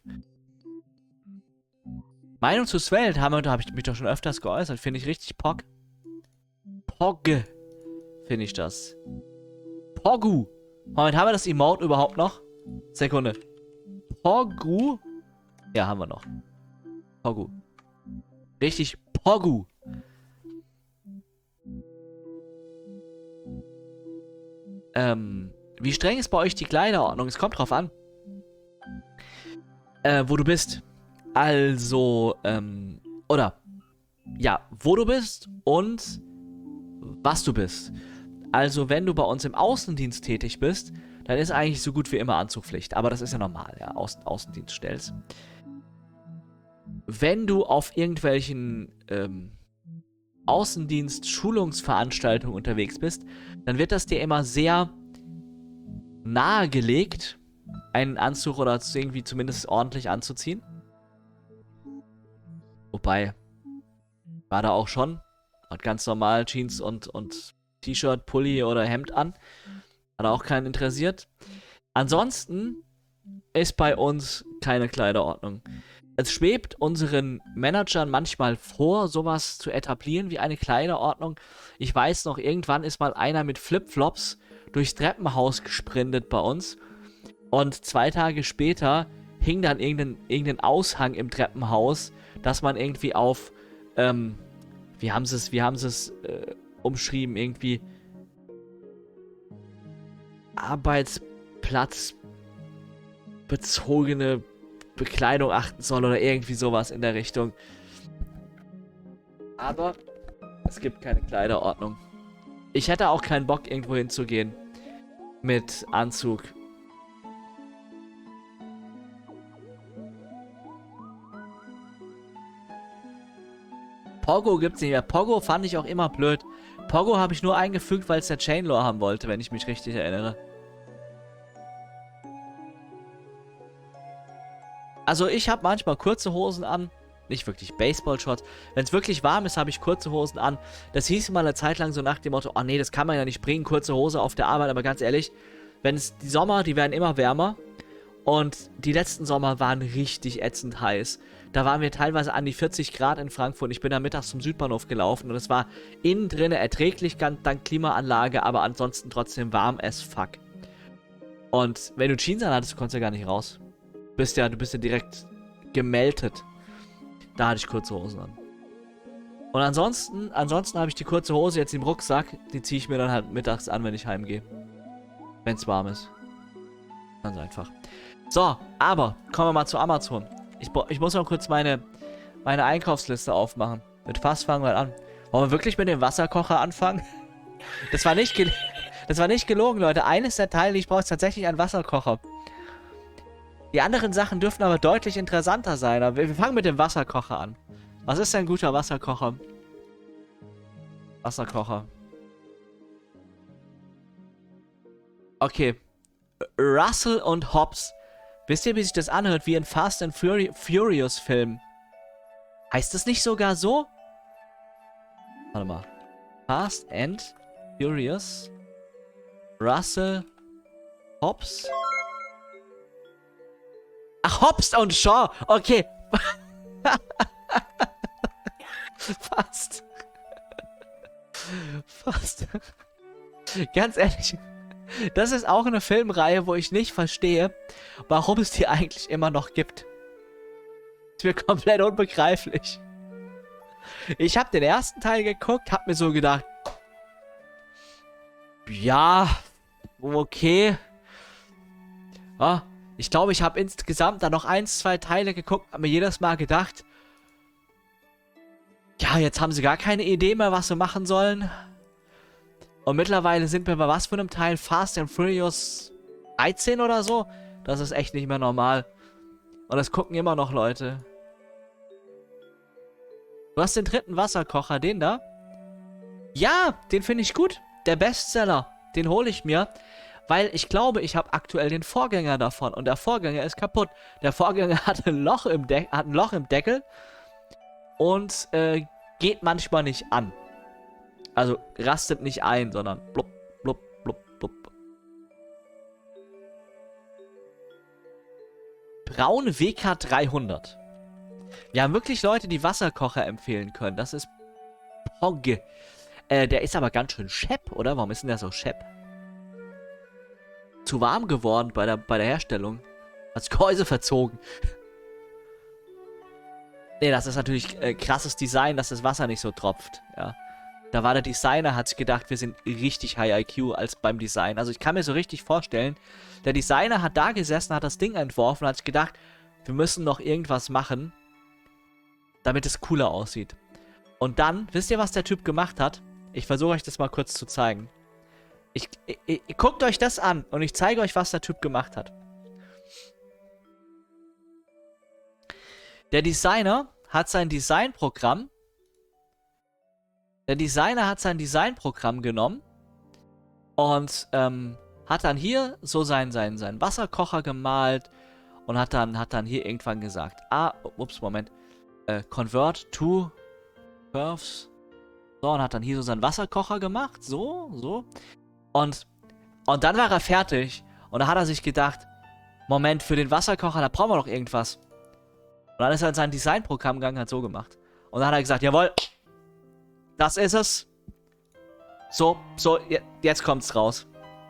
Meinung zu Svelte da habe ich mich doch schon öfters geäußert. Finde ich richtig Pog. Pogge. Finde ich das. Pogu. Moment, haben wir das Emote überhaupt noch? Sekunde. Pogu. Ja, haben wir noch. Pogu. Richtig Pogu. Wie streng ist bei euch die Kleiderordnung? Es kommt drauf an. Wo du bist. Also, oder, ja, wo du bist und was du bist. Also, wenn du bei uns im Außendienst tätig bist, dann ist eigentlich so gut wie immer Anzugpflicht. Aber das ist ja normal, ja, Außendienst stellst. Wenn du auf irgendwelchen, Außendienst-Schulungsveranstaltungen unterwegs bist, dann wird das dir immer sehr nahegelegt, einen Anzug oder irgendwie zumindest ordentlich anzuziehen. Wobei, war da auch schon. Hat ganz normal Jeans und T-Shirt, Pulli oder Hemd an. Hat auch keinen interessiert. Ansonsten ist bei uns keine Kleiderordnung. Es schwebt unseren Managern manchmal vor, sowas zu etablieren wie eine Kleiderordnung. Ich weiß noch, irgendwann ist mal einer mit Flipflops durchs Treppenhaus gesprintet bei uns. Und 2 Tage später hing dann irgendein Aushang im Treppenhaus, dass man irgendwie auf, wie haben sie es umschrieben, irgendwie arbeitsplatzbezogene Bekleidung achten soll oder irgendwie sowas in der Richtung. Aber es gibt keine Kleiderordnung. Ich hätte auch keinen Bock, irgendwo hinzugehen mit Anzug. Pogo gibt's nicht mehr. Pogo fand ich auch immer blöd. Pogo habe ich nur eingefügt, weil es der Chainlaw haben wollte, wenn ich mich richtig erinnere. Also ich habe manchmal kurze Hosen an. Nicht wirklich Baseball-Shorts. Wenn es wirklich warm ist, habe ich kurze Hosen an. Das hieß mal eine Zeit lang so nach dem Motto, oh nee, das kann man ja nicht bringen, kurze Hose auf der Arbeit. Aber ganz ehrlich, wenn es die Sommer, die werden immer wärmer. Und die letzten Sommer waren richtig ätzend heiß. Da waren wir teilweise an die 40 Grad in Frankfurt. Ich bin da mittags zum Südbahnhof gelaufen und es war innen drinne erträglich, dank Klimaanlage, aber ansonsten trotzdem warm as fuck. Und wenn du Jeans anhattest, du konntest ja gar nicht raus. Du bist ja direkt gemeldet. Da hatte ich kurze Hosen an. Und ansonsten habe ich die kurze Hose jetzt im Rucksack. Die ziehe ich mir dann halt mittags an, wenn ich heimgehe. Wenn es warm ist. Ganz einfach. So, aber kommen wir mal zu Amazon. Ich muss noch kurz meine Einkaufsliste aufmachen. Mit was fangen wir an? Wollen wir wirklich mit dem Wasserkocher anfangen? Das war nicht gelogen, Leute. Eines der Teile, die ich brauche, ist tatsächlich ein Wasserkocher. Die anderen Sachen dürfen aber deutlich interessanter sein. Aber wir fangen mit dem Wasserkocher an. Was ist denn ein guter Wasserkocher? Wasserkocher. Okay. Russell und Hobbs. Wisst ihr, wie sich das anhört? Wie ein Fast and Furious Film. Heißt das nicht sogar so? Warte mal. Fast and Furious. Russell. Hobbs. Ach, Hobbs und Shaw. Okay. Fast. Fast. Ganz ehrlich. Das ist auch eine Filmreihe, wo ich nicht verstehe, warum es die eigentlich immer noch gibt. Ist mir komplett unbegreiflich. Ich habe den ersten Teil geguckt, hab mir so gedacht, ja, okay. Ja, ich glaube, ich habe insgesamt dann noch 1, 2 Teile geguckt, hab mir jedes Mal gedacht, ja, jetzt haben sie gar keine Idee mehr, was sie machen sollen. Und mittlerweile sind wir bei was für einem Teil? Fast and Furious 13 oder so? Das ist echt nicht mehr normal. Und das gucken immer noch Leute. Du hast den 3. Wasserkocher, den da? Ja, den finde ich gut. Der Bestseller. Den hole ich mir. weil ich glaube, ich habe aktuell den Vorgänger davon und der Vorgänger ist kaputt. Der Vorgänger hat ein Loch im Deckel und geht manchmal nicht an. Also rastet nicht ein, sondern blub, blub, blub, blub. Braun WK 300. Wir haben wirklich Leute, die Wasserkocher empfehlen können. Das ist Pogge. Der ist aber ganz schön schepp, oder? Warum ist denn der so schepp? Zu warm geworden bei der Herstellung. Hat's Gehäuse verzogen. Nee, das ist natürlich krasses Design, dass das Wasser nicht so tropft. Ja. Da war der Designer, hat sich gedacht, wir sind richtig High IQ als beim Design. Also ich kann mir so richtig vorstellen, der Designer hat da gesessen, hat das Ding entworfen, hat sich gedacht, wir müssen noch irgendwas machen, damit es cooler aussieht. Und dann, wisst ihr, was der Typ gemacht hat? Ich versuche euch das mal kurz zu zeigen. Guckt euch das an und ich zeige euch, was der Typ gemacht hat. Der Designer hat sein Designprogramm genommen und hat dann hier so seinen Wasserkocher gemalt und hat dann hier irgendwann gesagt, Moment, convert to curves. So, und hat dann hier so seinen Wasserkocher gemacht, so. Und dann war er fertig und da hat er sich gedacht, Moment, für den Wasserkocher, da brauchen wir doch irgendwas. Und dann ist er in sein Designprogramm gegangen, hat so gemacht. Und dann hat er gesagt, jawohl, das ist es. So, jetzt kommt's raus.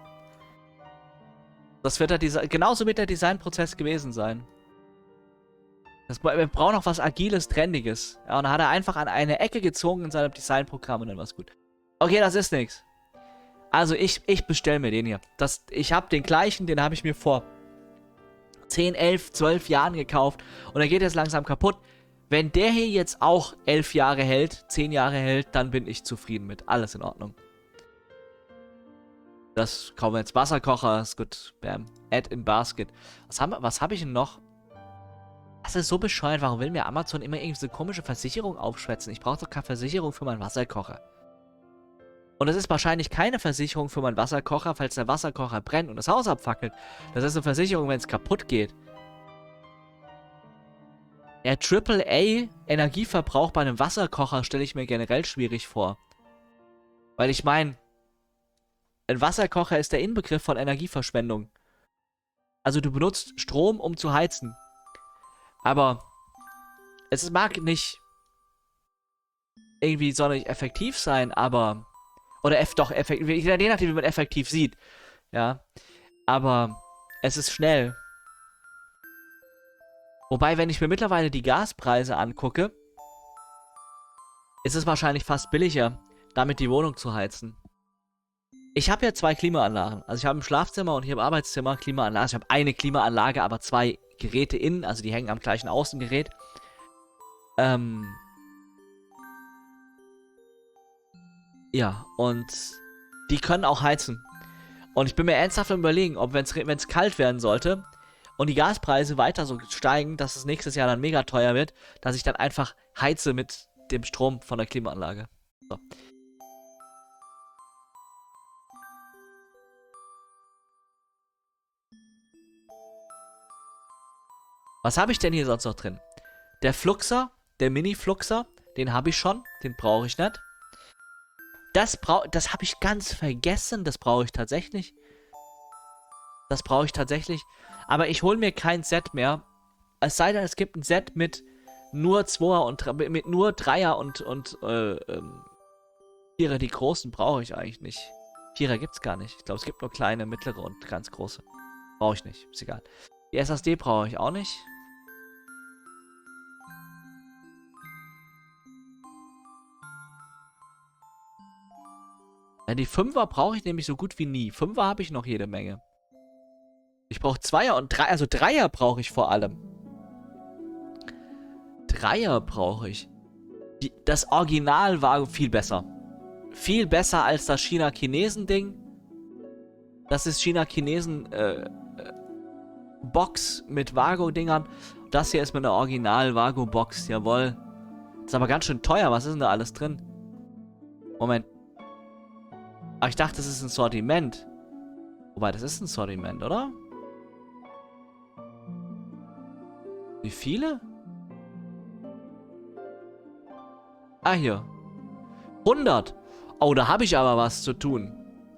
Das wird genauso wird der Designprozess gewesen sein. Wir brauchen noch was Agiles, Trendiges. Ja, und dann hat er einfach an eine Ecke gezogen in seinem Designprogramm und dann war's gut. Okay, das ist nichts. Also ich bestelle mir den hier. Ich habe den gleichen, den habe ich mir vor 10, 11, 12 Jahren gekauft. Und er geht jetzt langsam kaputt. Wenn der hier jetzt auch 11 Jahre hält, 10 Jahre hält, dann bin ich zufrieden mit. Alles in Ordnung. Das kaufen wir jetzt. Wasserkocher, ist gut. Bam. Add in Basket. Was habe ich denn noch? Das ist so bescheuert. Warum will mir Amazon immer irgendwie so komische Versicherung aufschwätzen? Ich brauche doch keine Versicherung für meinen Wasserkocher. Und es ist wahrscheinlich keine Versicherung für meinen Wasserkocher, falls der Wasserkocher brennt und das Haus abfackelt. Das ist eine Versicherung, wenn es kaputt geht. Ja, AAA Energieverbrauch bei einem Wasserkocher stelle ich mir generell schwierig vor. Weil ich meine, ein Wasserkocher ist der Inbegriff von Energieverschwendung. Also du benutzt Strom, um zu heizen. Aber es mag nicht irgendwie sonderlich effektiv sein, aber... Oder doch, effektiv, je nachdem, wie man effektiv sieht. Ja. Aber es ist schnell. Wobei, wenn ich mir mittlerweile die Gaspreise angucke, ist es wahrscheinlich fast billiger, damit die Wohnung zu heizen. Ich habe ja 2 Klimaanlagen. Also ich habe im Schlafzimmer und hier im Arbeitszimmer Klimaanlagen. Also ich habe eine Klimaanlage, aber 2 Geräte innen. Also die hängen am gleichen Außengerät. Ja, und die können auch heizen. Und ich bin mir ernsthaft am Überlegen, ob wenn es kalt werden sollte und die Gaspreise weiter so steigen, dass es nächstes Jahr dann mega teuer wird, dass ich dann einfach heize mit dem Strom von der Klimaanlage. So. Was habe ich denn hier sonst noch drin? Der Fluxer, der Mini-Fluxer, den habe ich schon, den brauche ich nicht. Das habe ich ganz vergessen, das brauche ich tatsächlich. Aber ich hole mir kein Set mehr. Es sei denn, es gibt ein Set mit nur 2er und mit nur 3er und Vierer. Die großen brauche ich eigentlich nicht. 4er gibt's gar nicht. Ich glaube, es gibt nur kleine, mittlere und ganz große. Brauche ich nicht, ist egal. Die SSD brauche ich auch nicht. Ja, die 5er brauche ich nämlich so gut wie nie. 5er habe ich noch jede Menge. Ich brauche 2er und 3er. Also 3er brauche ich vor allem. 3er brauche ich. Das Original war viel besser. Viel besser als das China-Chinesen-Ding. Das ist China-Chinesen Box mit Vago-Dingern. Das hier ist mit einer Original-Vago-Box. Jawohl. Das ist aber ganz schön teuer. Was ist denn da alles drin? Moment. Aber ich dachte, das ist ein Sortiment. Wobei, das ist ein Sortiment, oder? Wie viele? Ah, hier. 100. Oh, da habe ich aber was zu tun.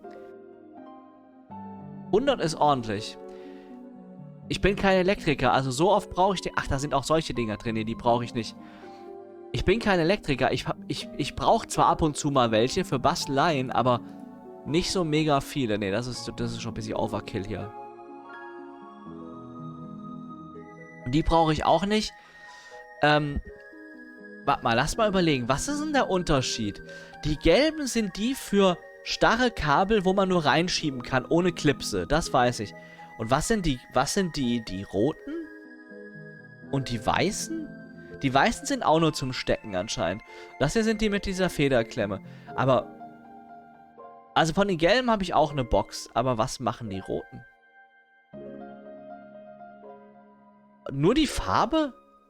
100 ist ordentlich. Ich bin kein Elektriker, also so oft brauche ich den... Ach, da sind auch solche Dinger drin, nee, die brauche ich nicht. Ich bin kein Elektriker, ich brauche zwar ab und zu mal welche für Basteleien, aber nicht so mega viele. Nee, das ist schon ein bisschen Overkill hier. Und die brauche ich auch nicht. Warte mal, lass mal überlegen. Was ist denn der Unterschied? Die gelben sind die für starre Kabel, wo man nur reinschieben kann, ohne Klipse. Das weiß ich. Und was sind die roten? Und die weißen? Die weißen sind auch nur zum Stecken anscheinend. Das hier sind die mit dieser Federklemme. Aber... Also von den gelben habe ich auch eine Box. Aber was machen die roten? Nur die Farbe?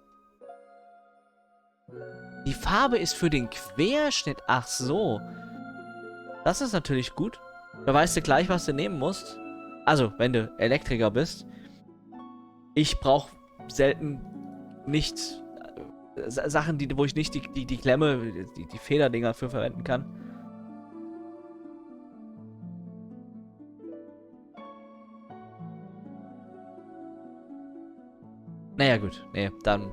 Die Farbe ist für den Querschnitt. Ach so. Das ist natürlich gut. Da weißt du gleich, was du nehmen musst. Also, wenn du Elektriker bist. Ich brauche selten nicht Sachen, wo ich nicht die Klemme, die Federdinger für verwenden kann. Naja, gut. Nee, dann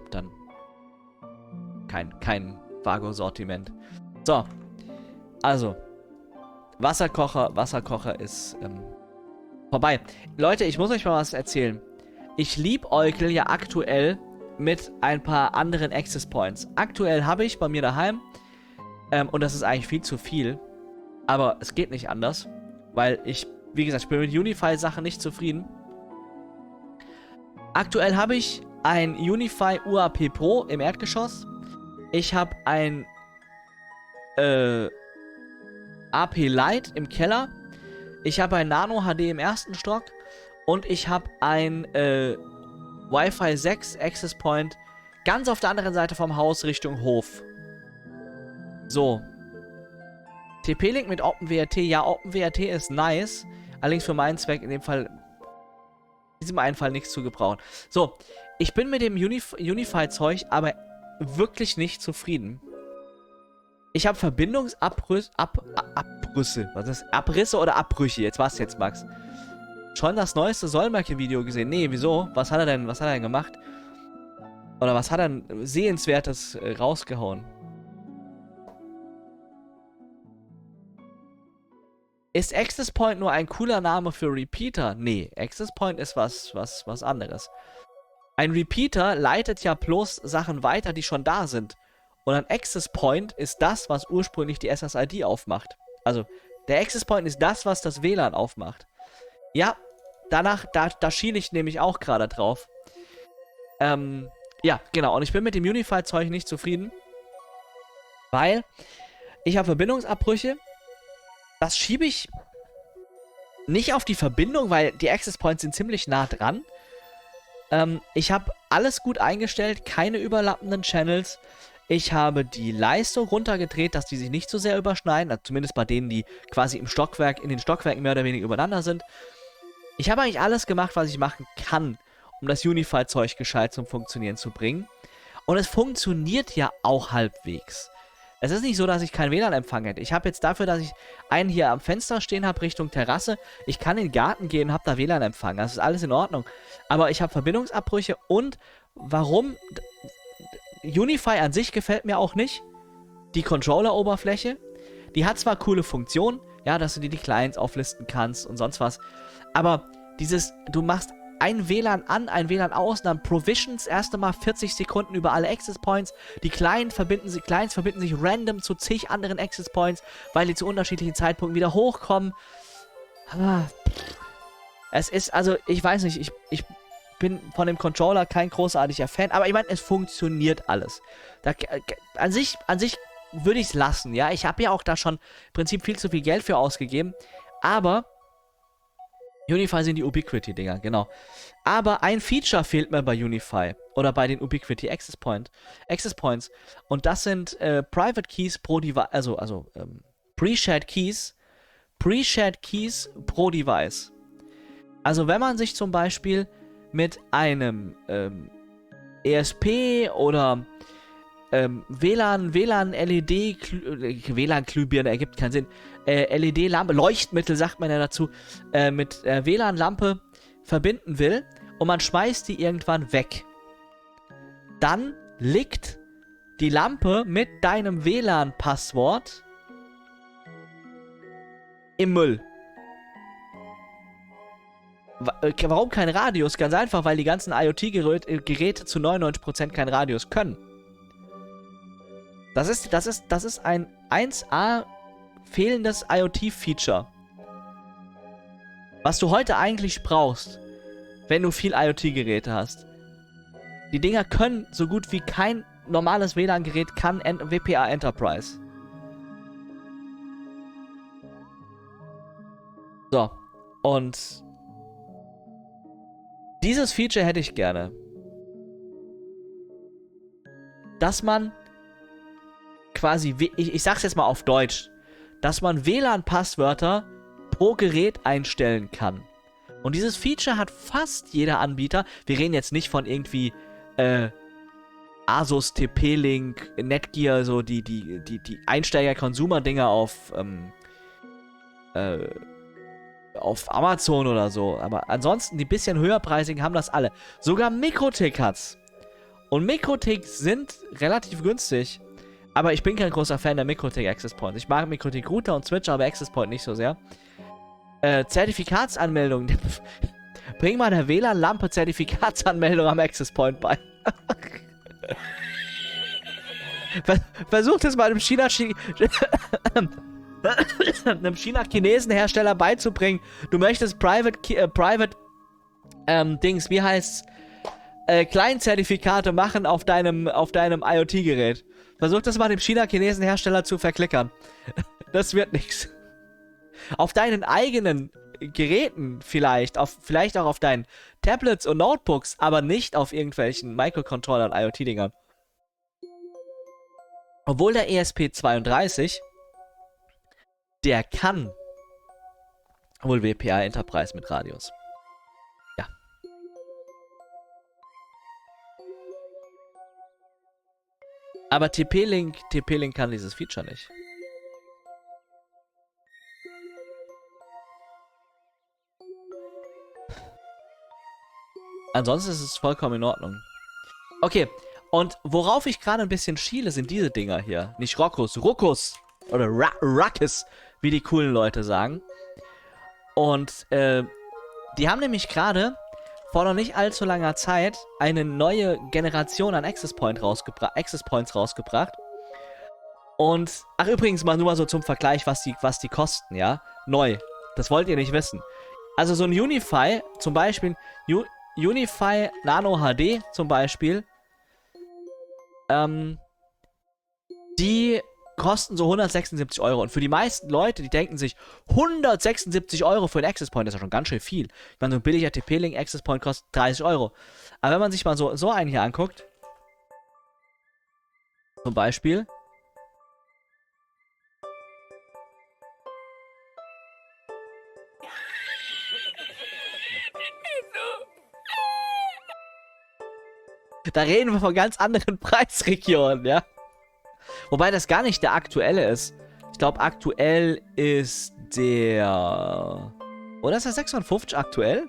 kein Vago-Sortiment. So. Also. Wasserkocher ist vorbei. Leute, ich muss euch mal was erzählen. Ich liebäugle ja aktuell mit ein paar anderen Access Points. Aktuell habe ich bei mir daheim, und das ist eigentlich viel zu viel, aber es geht nicht anders, weil wie gesagt, ich bin mit Unify-Sachen nicht zufrieden. Aktuell habe ich ein Unify UAP Pro im Erdgeschoss. Ich habe ein AP Lite im Keller. Ich habe ein Nano HD im ersten Stock. Und ich habe ein Wi-Fi 6 Access Point ganz auf der anderen Seite vom Haus Richtung Hof. So. TP-Link mit OpenWRT. Ja, OpenWRT ist nice. Allerdings für meinen Zweck in dem Fall, in diesem einen Fall nichts zu gebrauchen. So. Ich bin mit dem Unify-Zeug aber wirklich nicht zufrieden. Ich habe Verbindungsabrisse. Was ist das? Abrisse oder Abbrüche? Jetzt was jetzt, Max? Schon das neueste Solmecke-Video gesehen? Nee, wieso? Was hat er denn gemacht? Oder was hat er denn Sehenswertes rausgehauen? Ist Access Point nur ein cooler Name für Repeater? Nee, Access Point ist was anderes. Ein Repeater leitet ja bloß Sachen weiter, die schon da sind. Und ein Access Point ist das, was ursprünglich die SSID aufmacht. Also, der Access Point ist das, was das WLAN aufmacht. Ja, da schiele ich nämlich auch gerade drauf. Ja, genau. Und ich bin mit dem Unify-Zeug nicht zufrieden. Weil ich habe Verbindungsabbrüche. Das schiebe ich nicht auf die Verbindung, weil die Access Points sind ziemlich nah dran. Ich habe alles gut eingestellt, keine überlappenden Channels. Ich habe die Leistung runtergedreht, dass die sich nicht so sehr überschneiden. Also zumindest bei denen, die quasi in den Stockwerken mehr oder weniger übereinander sind. Ich habe eigentlich alles gemacht, was ich machen kann, um das Unify-Zeug gescheit zum Funktionieren zu bringen. Und es funktioniert ja auch halbwegs. Es ist nicht so, dass ich keinen WLAN-Empfang hätte. Ich habe jetzt dafür, dass ich einen hier am Fenster stehen habe, Richtung Terrasse, ich kann in den Garten gehen und habe da WLAN-Empfang. Das ist alles in Ordnung. Aber ich habe Verbindungsabbrüche und warum? Unify an sich gefällt mir auch nicht. Die Controller-Oberfläche, die hat zwar coole Funktionen, ja, dass du dir die Clients auflisten kannst und sonst was, aber du machst ein WLAN an, ein WLAN aus, dann Provisions erst einmal 40 Sekunden über alle Access Points. Die Clients verbinden sich random zu zig anderen Access Points, weil die zu unterschiedlichen Zeitpunkten wieder hochkommen. Es ist, also, ich weiß nicht, ich bin von dem Controller kein großartiger Fan, aber ich meine, es funktioniert alles. An sich würde ich es lassen, ja. Ich habe ja auch da schon im Prinzip viel zu viel Geld für ausgegeben, aber Unify sind die Ubiquity-Dinger, genau. Aber ein Feature fehlt mir bei Unify oder bei den Ubiquity Access Points. Und das sind Private Keys pro Device, also Pre-Shared Keys pro Device. Also wenn man sich zum Beispiel mit einem ESP oder LED, WLAN-Glühbirne ergibt keinen Sinn. LED-Lampe, Leuchtmittel sagt man ja dazu, mit WLAN-Lampe verbinden will und man schmeißt die irgendwann weg. Dann liegt die Lampe mit deinem WLAN-Passwort im Müll. Warum kein Radius? Ganz einfach, weil die ganzen IoT-Geräte zu 99% kein Radius können. Das ist ein 1A fehlendes IoT-Feature. Was du heute eigentlich brauchst, wenn du viel IoT-Geräte hast. Die Dinger können so gut wie kein normales WLAN-Gerät kann WPA Enterprise. So. Und dieses Feature hätte ich gerne. Dass man quasi, ich sag's jetzt mal auf Deutsch, dass man WLAN-Passwörter pro Gerät einstellen kann. Und dieses Feature hat fast jeder Anbieter. Wir reden jetzt nicht von irgendwie Asus, TP-Link, Netgear, so die Einsteiger-Consumer-Dinger auf Amazon oder so. Aber ansonsten, die bisschen höherpreisigen haben das alle. Sogar MikroTik hat's. Und MikroTik sind relativ günstig. Aber ich bin kein großer Fan der MikroTik Access Points. Ich mag MikroTik Router und Switcher, aber Access Point nicht so sehr. Zertifikatsanmeldung. Bring mal der WLAN-Lampe Zertifikatsanmeldung am Access Point bei. Versucht es mal einem China-Chinesen-Hersteller beizubringen. Du möchtest Dings, wie heißt's? Client-Zertifikate machen auf deinem IoT-Gerät. Versuch das mal dem China-Chinesen-Hersteller zu verklickern. Das wird nichts. Auf deinen eigenen Geräten vielleicht auch auf deinen Tablets und Notebooks, aber nicht auf irgendwelchen Microcontrollern und IoT-Dingern. Obwohl der ESP32, der kann wohl WPA Enterprise mit Radius. Ja. Aber TP-Link kann dieses Feature nicht. Ansonsten ist es vollkommen in Ordnung. Okay, und worauf ich gerade ein bisschen schiele, sind diese Dinger hier. Nicht Ruckus. Oder Ruckus, wie die coolen Leute sagen. Und die haben nämlich gerade vor noch nicht allzu langer Zeit eine neue Generation an Access Points rausgebracht. Und, ach übrigens, nur mal so zum Vergleich, was die kosten, ja? Neu. Das wollt ihr nicht wissen. Also so ein Unify, zum Beispiel, Unify Nano HD zum Beispiel, die kosten so 176 Euro. Und für die meisten Leute, die denken sich, 176 Euro für einen Access Point, das ist ja schon ganz schön viel. Ich meine, so ein billiger TP-Link Access Point kostet 30 Euro. Aber wenn man sich mal so einen hier anguckt, zum Beispiel, da reden wir von ganz anderen Preisregionen, ja. Wobei das gar nicht der aktuelle ist. Ich glaube, aktuell ist der... Oder ist der 56 aktuell?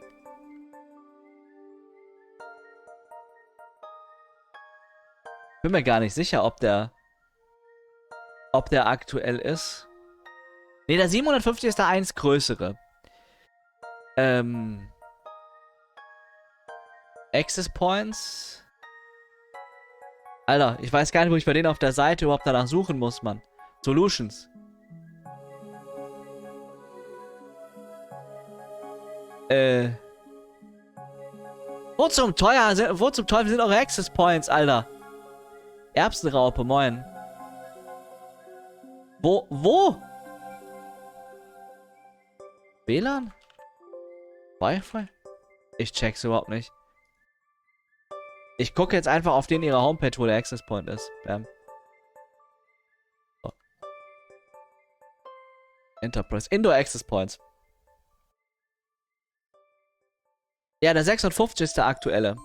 Bin mir gar nicht sicher, ob der aktuell ist. Ne, der 750 ist der eins größere. Access Points... Alter, ich weiß gar nicht, wo ich bei denen auf der Seite überhaupt danach suchen muss, Mann. Solutions. Wo zum Teufel sind eure Access Points, Alter? Erbsenraupe, moin. Wo? WLAN? Wi-Fi? Ich check's überhaupt nicht. Ich gucke jetzt einfach auf ihrer Homepage, wo der Access Point ist. Bam. So. Enterprise. Indoor Access Points. Ja, der 56 ist der aktuelle.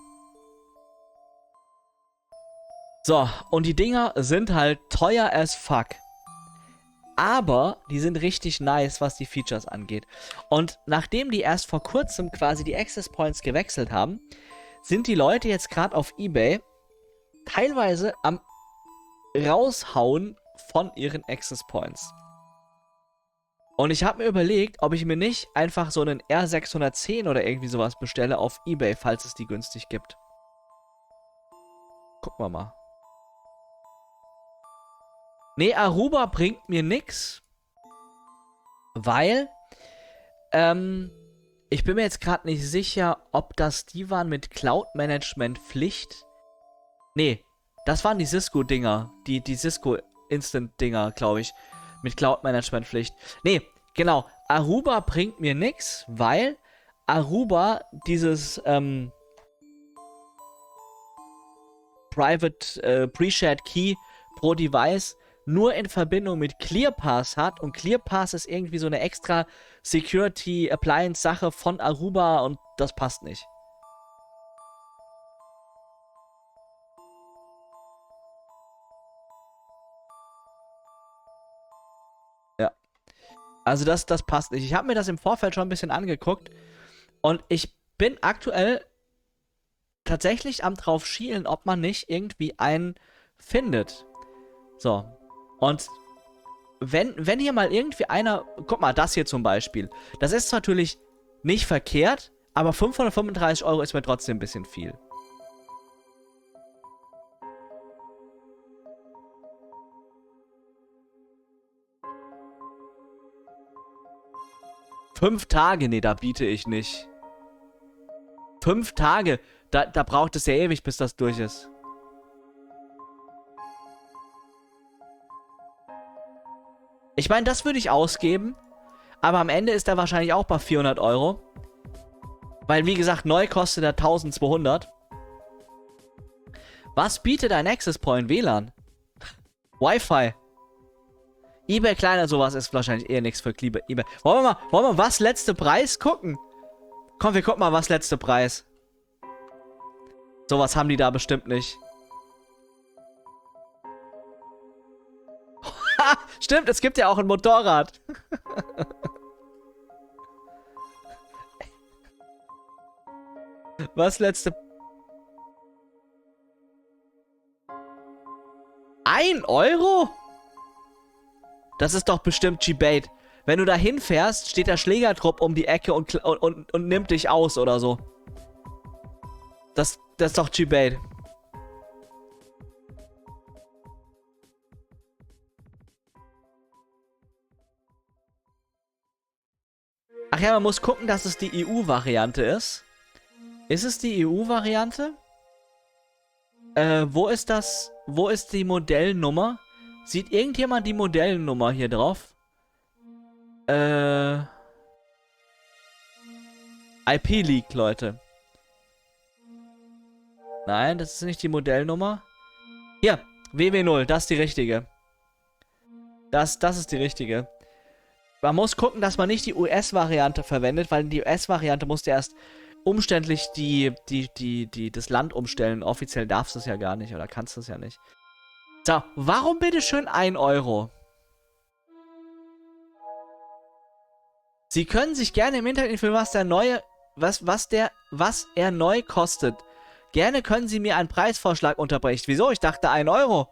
So, und die Dinger sind halt teuer as fuck. Aber die sind richtig nice, was die Features angeht. Und nachdem die erst vor kurzem quasi die Access Points gewechselt haben, sind die Leute jetzt gerade auf eBay teilweise am raushauen von ihren Access Points. Und ich habe mir überlegt, ob ich mir nicht einfach so einen R610 oder irgendwie sowas bestelle auf eBay, falls es die günstig gibt. Gucken wir mal. Nee, Aruba bringt mir nix. Weil, ich bin mir jetzt gerade nicht sicher, ob das die waren mit Cloud-Management-Pflicht. Nee, das waren die Cisco-Dinger. Die Cisco-Instant-Dinger, glaube ich. Mit Cloud-Management-Pflicht. Nee, genau. Aruba bringt mir nix, weil Aruba dieses, Private Pre-Shared Key pro Device nur in Verbindung mit ClearPass hat und ClearPass ist irgendwie so eine extra Security Appliance Sache von Aruba und das passt nicht. Ja. Also das passt nicht. Ich habe mir das im Vorfeld schon ein bisschen angeguckt und ich bin aktuell tatsächlich am drauf schielen, ob man nicht irgendwie einen findet. So. Und wenn hier mal irgendwie einer... Guck mal, das hier zum Beispiel. Das ist natürlich nicht verkehrt, aber 535 € ist mir trotzdem ein bisschen viel. Fünf Tage? Nee, da biete ich nicht. 5 Tage? Da braucht es ja ewig, bis das durch ist. Ich meine, das würde ich ausgeben. Aber am Ende ist er wahrscheinlich auch bei 400 €. Weil, wie gesagt, neu kostet er 1200. Was bietet ein Access Point? WLAN. Wi-Fi. eBay kleiner, sowas ist wahrscheinlich eher nichts für eBay. Wollen wir mal was letzte Preis gucken? Komm, wir gucken mal, was letzte Preis. Sowas haben die da bestimmt nicht. Stimmt, es gibt ja auch ein Motorrad. Was letzte... 1 €? Das ist doch bestimmt G-Bait. Wenn du da hinfährst, steht der Schlägertrupp um die Ecke und nimmt dich aus oder so. Das ist doch G-Bait. Ach ja, man muss gucken, dass es die EU-Variante ist. Ist es die EU-Variante? Wo ist das? Wo ist die Modellnummer? Sieht irgendjemand die Modellnummer hier drauf? IP-Leak, Leute. Nein, das ist nicht die Modellnummer. Hier, WW0, das ist die richtige. Das ist die richtige. Man muss gucken, dass man nicht die US-Variante verwendet, weil die US-Variante musste erst umständlich das Land umstellen. Offiziell darfst du es ja gar nicht oder kannst du es ja nicht. So, warum bitteschön 1 €? Sie können sich gerne im Internet informieren, was er neu kostet. Gerne können Sie mir einen Preisvorschlag unterbrechen. Wieso? Ich dachte 1 €.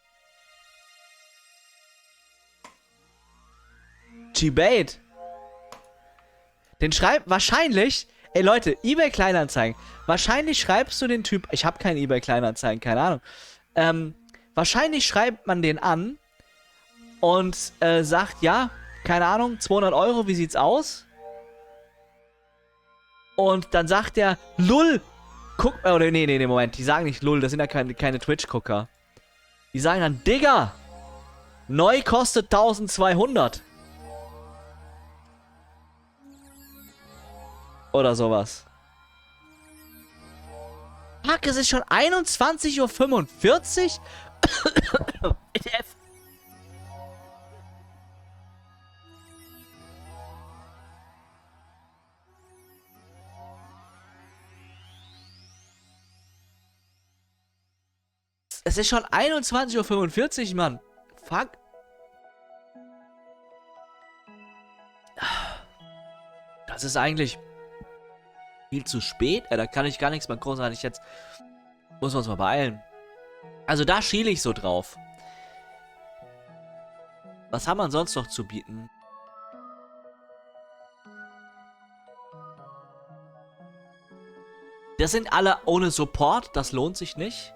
G-Bait. Den schreibt wahrscheinlich... Ey Leute, eBay Kleinanzeigen. Wahrscheinlich schreibst du den Typ... Ich habe kein eBay Kleinanzeigen, keine Ahnung. Wahrscheinlich schreibt man den an und sagt, ja, keine Ahnung, 200 €, wie sieht's aus? Und dann sagt der, Lull, guck mal, oder nee, Moment, die sagen nicht Lull, das sind ja keine Twitch-Gucker. Die sagen dann, Digga, neu kostet 1200. Oder sowas. Fuck, es ist schon 21:45 Uhr? Es ist schon 21:45 Uhr, Mann. Fuck. Das ist eigentlich viel zu spät. Da kann ich gar nichts mehr großartig jetzt. Muss man uns mal beeilen. Also da schiele ich so drauf. Was haben wir sonst noch zu bieten? Das sind alle ohne Support. Das lohnt sich nicht.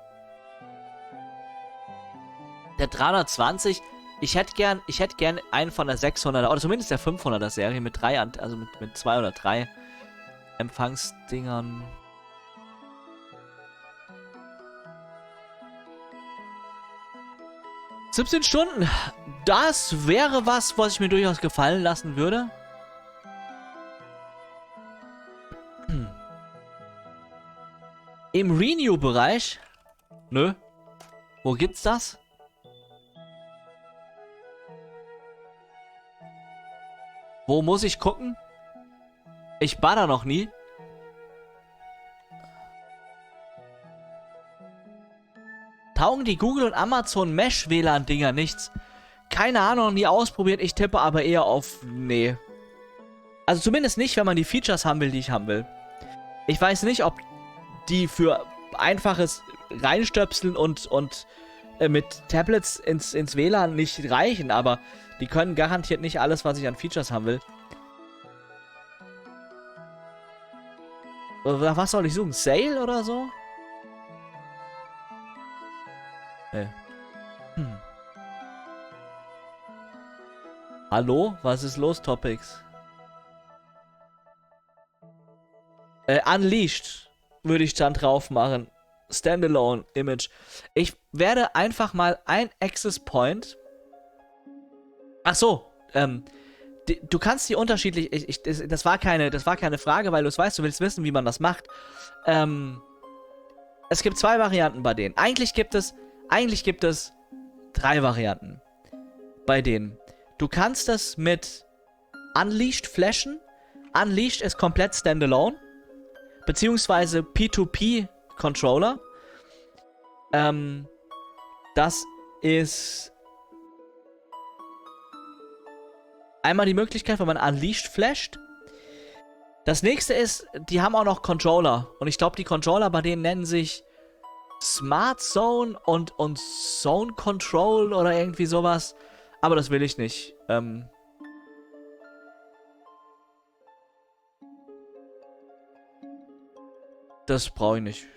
Der 320. Ich hätte gern einen von der 600er oder zumindest der 500er Serie mit also mit 2 oder 3 Empfangsdingern. ...17 Stunden. Das wäre was ich mir durchaus gefallen lassen würde. Im Renew-Bereich... Nö. Wo gibt's das? Wo muss ich gucken? Ich war da noch nie. Taugen die Google und Amazon Mesh WLAN Dinger nichts? Keine Ahnung, noch nie ausprobiert. Ich tippe aber eher auf nee. Also zumindest nicht, wenn man die Features haben will, die ich haben will. Ich weiß nicht, ob die für einfaches Reinstöpseln und mit Tablets ins WLAN nicht reichen, aber die können garantiert nicht alles, was ich an Features haben will. Was soll ich suchen? Sale oder so? Hallo? Was ist los, Topics? Unleashed würde ich dann drauf machen. Standalone Image. Ich werde einfach mal ein Access Point. Ach so, du kannst die unterschiedlich. Das war keine Frage, weil du es weißt, du willst wissen, wie man das macht. Es gibt 2 Varianten bei denen. Eigentlich gibt es 3 Varianten bei denen. Du kannst das mit Unleashed flashen. Unleashed ist komplett standalone. Beziehungsweise P2P Controller. Das ist einmal die Möglichkeit, wenn man Unleashed flasht. Das nächste ist, die haben auch noch Controller. Und ich glaube, die Controller bei denen nennen sich Smart Zone und Zone Control oder irgendwie sowas. Aber das will ich nicht. Das brauche ich nicht.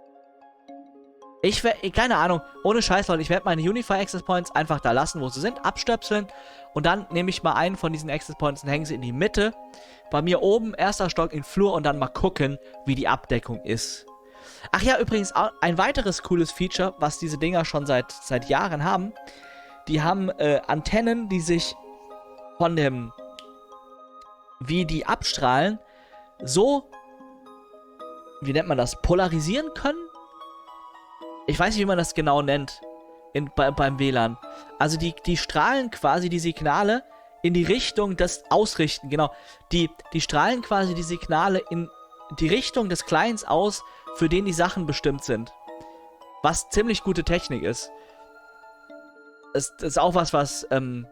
Keine Ahnung, ohne Scheiß, Leute, ich werde meine Unify Access Points einfach da lassen, wo sie sind, abstöpseln und dann nehme ich mal einen von diesen Access Points und hänge sie in die Mitte. Bei mir oben, 1. Stock in Flur und dann mal gucken, wie die Abdeckung ist. Ach ja, übrigens, ein weiteres cooles Feature, was diese Dinger schon seit Jahren haben. Die haben Antennen, die sich von dem, wie die abstrahlen, so, wie nennt man das, polarisieren können? Ich weiß nicht, wie man das genau nennt beim WLAN. Also die strahlen quasi die Signale in die Richtung des Ausrichten, genau. Die strahlen quasi die Signale in die Richtung des Clients aus, für den die Sachen bestimmt sind. Was ziemlich gute Technik ist. Das ist auch was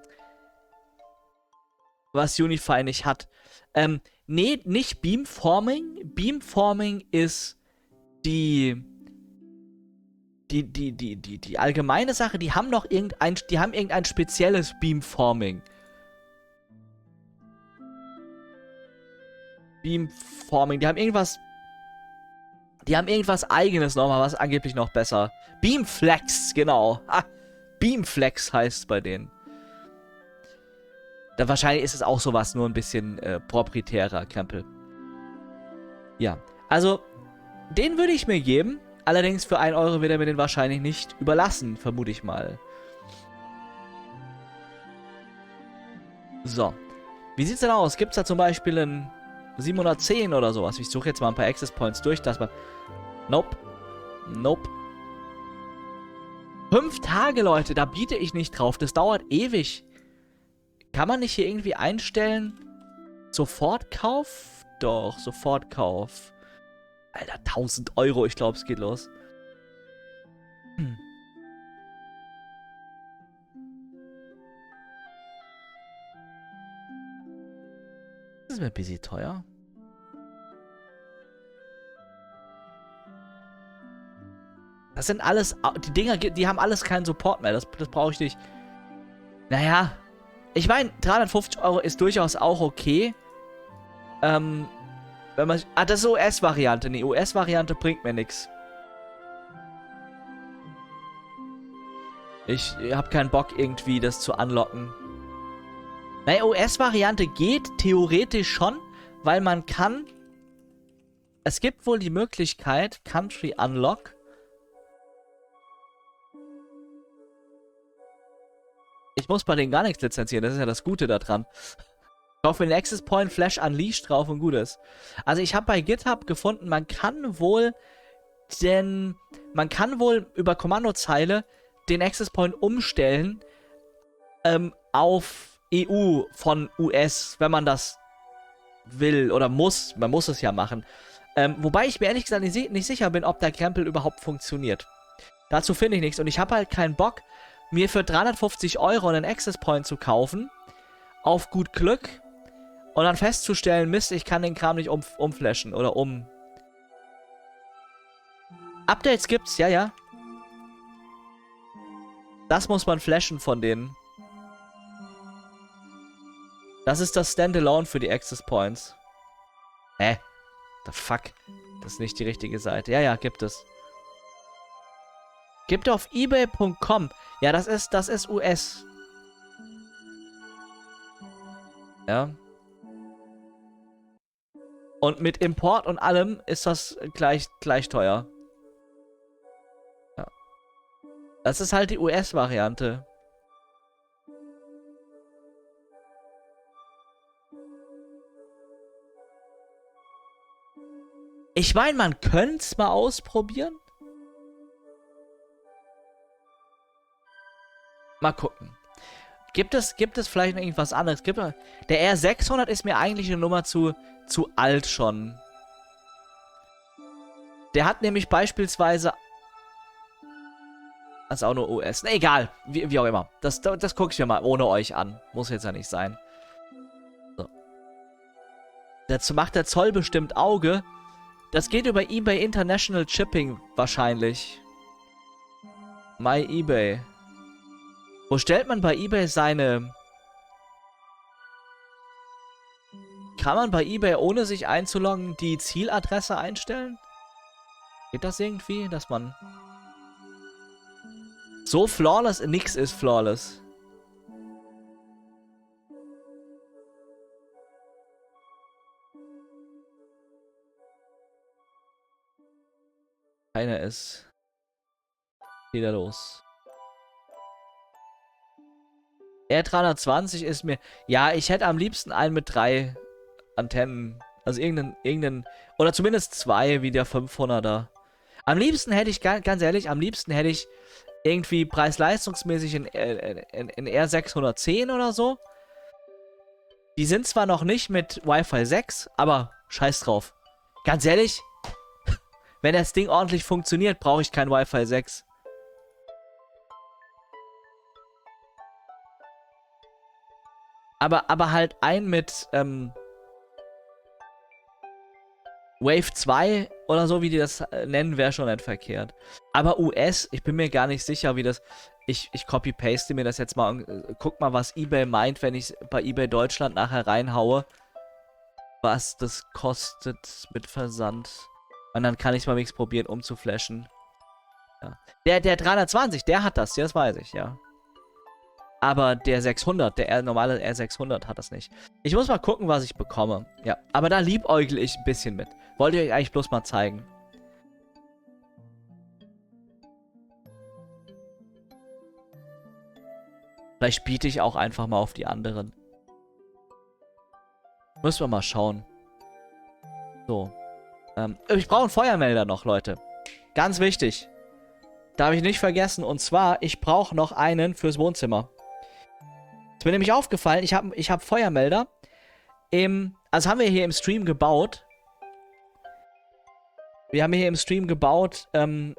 Unify nicht hat. Nee, nicht Beamforming. Beamforming ist die allgemeine Sache, die haben irgendein spezielles Beamforming. Beamforming, die haben irgendwas eigenes nochmal, was angeblich noch besser. Beamflex, genau. Beamflex heißt es bei denen. Da wahrscheinlich ist es auch sowas, nur ein bisschen proprietärer Krempel. Ja, also, den würde ich mir geben. Allerdings für 1 Euro wird er mir den wahrscheinlich nicht überlassen, vermute ich mal. So. Wie sieht's denn aus? Gibt's da zum Beispiel einen 710 oder sowas? Ich suche jetzt mal ein paar Access Points durch, dass man... Nope. Nope. 5 Tage, Leute, da biete ich nicht drauf. Das dauert ewig. Kann man nicht hier irgendwie einstellen? Sofortkauf? Doch, Sofortkauf. Alter, 1000 Euro, ich glaube, es geht los. Das ist mir ein bisschen teuer. Das sind alles, die Dinger, die haben alles keinen Support mehr. Das brauche ich nicht. Naja, ich meine, 350 € ist durchaus auch okay. Wenn man, das ist US-Variante. Die US-Variante bringt mir nichts. Ich habe keinen Bock irgendwie, das zu unlocken. Naja, US-Variante geht theoretisch schon, weil man kann... Es gibt wohl die Möglichkeit, Country Unlock. Ich muss bei denen gar nichts lizenzieren, das ist ja das Gute daran. Ich kaufe den Access Point, Flash Unleashed drauf und gut ist. Also ich habe bei GitHub gefunden, man kann wohl über Kommandozeile den Access Point umstellen auf EU von US, wenn man das will oder muss. Man muss es ja machen. Wobei ich mir ehrlich gesagt nicht sicher bin, ob der Krempel überhaupt funktioniert. Dazu finde ich nichts und ich habe halt keinen Bock, mir für 350 € einen Access Point zu kaufen, auf gut Glück, und dann festzustellen, Mist, ich kann den Kram nicht umflashen oder Updates gibt's, ja. Das muss man flashen von denen. Das ist das Standalone für die Access Points. The fuck? Das ist nicht die richtige Seite. Ja, gibt es. Gibt auf ebay.com. Ja, das ist US. Ja. Und mit Import und allem ist das gleich teuer. Ja. Das ist halt die US-Variante. Ich meine, man könnte es mal ausprobieren. Mal gucken. Gibt es vielleicht noch irgendwas anderes? Der R600 ist mir eigentlich eine Nummer zu alt schon. Der hat nämlich beispielsweise... Das ist auch nur US. Na, egal. Wie auch immer. Das gucke ich mir mal ohne euch an. Muss jetzt ja nicht sein. So. Dazu macht der Zoll bestimmt Auge. Das geht über eBay International Shipping wahrscheinlich. My eBay. Wo stellt man bei eBay seine... Kann man bei eBay, ohne sich einzuloggen, die Zieladresse einstellen? Geht das irgendwie, dass man... So flawless, nix ist flawless. Keiner ist... Wieder los. R320 ist mir... Ja, ich hätte am liebsten einen mit 3 Antennen. Also irgendeinen... Oder zumindest 2, wie der 500er. Am liebsten hätte ich, ganz ehrlich, irgendwie preis-leistungsmäßig in R610 oder so. Die sind zwar noch nicht mit Wi-Fi 6, aber scheiß drauf. Ganz ehrlich, wenn das Ding ordentlich funktioniert, brauche ich kein Wi-Fi 6. Aber halt ein mit Wave 2 oder so, wie die das nennen, wäre schon nicht verkehrt. Aber US, ich bin mir gar nicht sicher, wie das... Ich copy-paste mir das jetzt mal und guck mal, was eBay meint, wenn ich bei eBay Deutschland nachher reinhaue. Was das kostet mit Versand. Und dann kann ich mal nichts probieren, umzuflashen. Ja. Der 320, der hat das weiß ich, ja. Aber der 600, der normale R600 hat das nicht. Ich muss mal gucken, was ich bekomme. Ja, aber da liebäugle ich ein bisschen mit. Wollte ich euch eigentlich bloß mal zeigen. Vielleicht biete ich auch einfach mal auf die anderen. Müssen wir mal schauen. So. Ich brauche einen Feuermelder noch, Leute. Ganz wichtig. Darf ich nicht vergessen. Und zwar, ich brauche noch einen fürs Wohnzimmer. Ist mir nämlich aufgefallen, ich hab Feuermelder. Also haben wir hier im Stream gebaut. Wir haben hier im Stream gebaut, den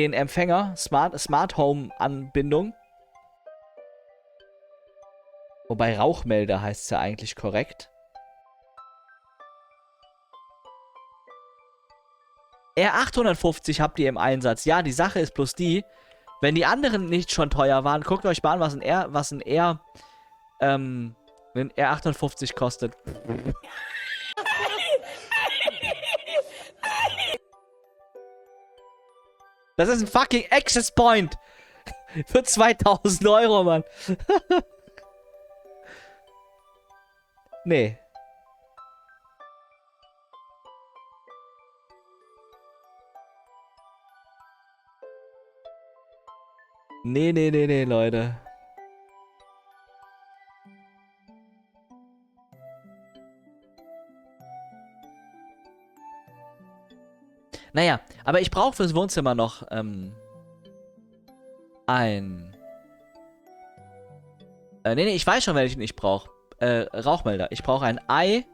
Empfänger, Smart Home Anbindung. Wobei Rauchmelder heißt es ja eigentlich korrekt. R850 habt ihr im Einsatz. Ja, die Sache ist bloß die, wenn die anderen nicht schon teuer waren, guckt euch mal an, ein R850 kostet. Das ist ein fucking Access Point. Für 2000 Euro, Mann. Nee. Nee, Leute. Naja, aber ich brauche fürs Wohnzimmer noch, nee, ich weiß schon, welchen ich brauche. Rauchmelder. Ich brauche ein Ei.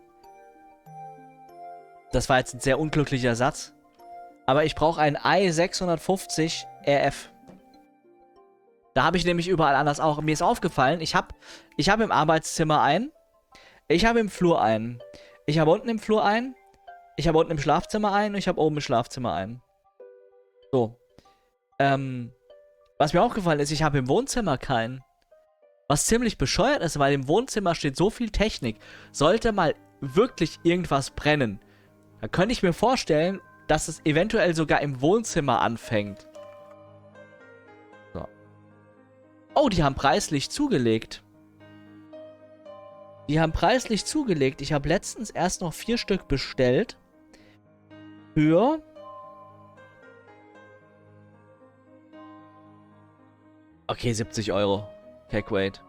Das war jetzt ein sehr unglücklicher Satz. Aber ich brauche ein Ei 650 RF. Da habe ich nämlich überall anders auch. Mir ist aufgefallen, ich hab im Arbeitszimmer einen. Ich habe im Flur einen. Ich habe unten im Flur einen. Ich habe unten im Schlafzimmer einen. Und ich habe oben im Schlafzimmer einen. So. Was mir aufgefallen ist, ich habe im Wohnzimmer keinen. Was ziemlich bescheuert ist, weil im Wohnzimmer steht so viel Technik. Sollte mal wirklich irgendwas brennen, da könnte ich mir vorstellen, dass es eventuell sogar im Wohnzimmer anfängt. So. Oh, die haben preislich zugelegt. Ich habe letztens erst noch 4 Stück bestellt. Für... Okay, 70 Euro. Cackweight.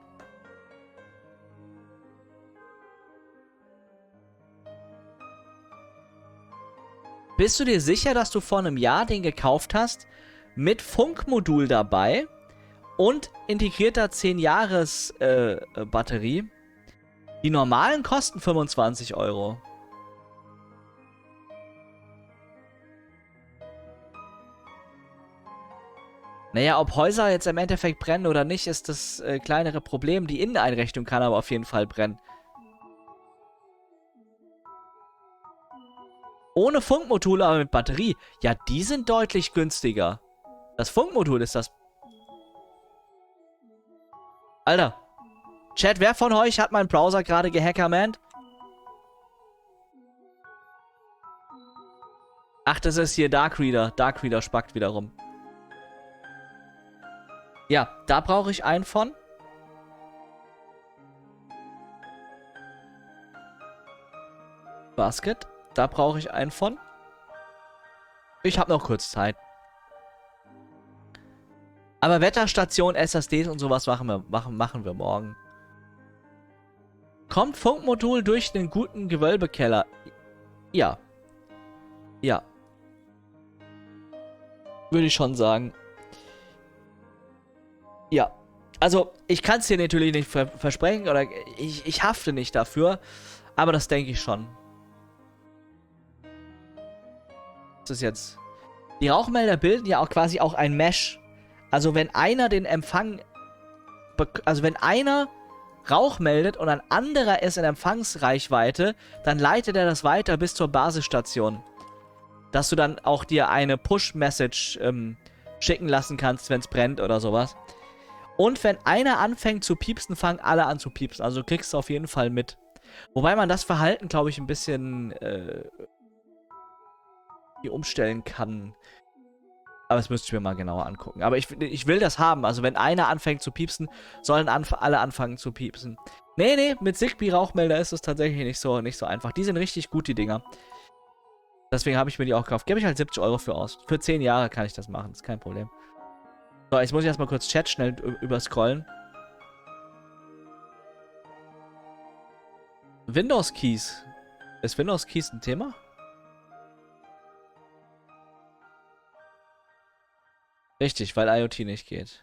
Bist du dir sicher, dass du vor einem Jahr den gekauft hast? Mit Funkmodul dabei und integrierter 10 Jahres Batterie. Die normalen kosten 25 Euro. Naja, ob Häuser jetzt im Endeffekt brennen oder nicht, ist das kleinere Problem. Die Inneneinrichtung kann aber auf jeden Fall brennen. Ohne Funkmodul, aber mit Batterie. Ja, die sind deutlich günstiger. Das Funkmodul ist das... Alter. Chat, wer von euch hat meinen Browser gerade gehackermannt? Ach, das ist hier Darkreader. Darkreader spackt wieder rum. Ja, da brauche ich einen von. Basket. Da brauche ich einen von. Ich habe noch kurz Zeit. Aber Wetterstation, SSDs und sowas machen wir morgen. Kommt Funkmodul durch den guten Gewölbekeller? Ja. Ja. Würde ich schon sagen. Ja. Also, ich kann es dir natürlich nicht versprechen oder ich hafte nicht dafür. Aber das denke ich schon. Was ist jetzt? Die Rauchmelder bilden ja auch quasi auch ein Mesh. Also, wenn einer den Empfang... Also, wenn einer Rauch meldet und ein anderer ist in Empfangsreichweite, dann leitet er das weiter bis zur Basisstation. Dass du dann auch dir eine Push-Message schicken lassen kannst, wenn es brennt oder sowas. Und wenn einer anfängt zu piepsen, fangen alle an zu piepsen. Also kriegst du auf jeden Fall mit. Wobei man das Verhalten, glaube ich, ein bisschen hier umstellen kann. Aber das müsste ich mir mal genauer angucken. Aber ich will das haben. Also wenn einer anfängt zu piepsen, sollen alle anfangen zu piepsen. Nee, mit Zigbee-Rauchmelder ist es tatsächlich nicht so einfach. Die sind richtig gut, die Dinger. Deswegen habe ich mir die auch gekauft. Gebe ich halt 70 Euro für aus. Für 10 Jahre kann ich das machen. Ist kein Problem. So, jetzt muss ich erstmal kurz Chat schnell überscrollen. Windows Keys. Ist Windows Keys ein Thema? Richtig, weil IoT nicht geht.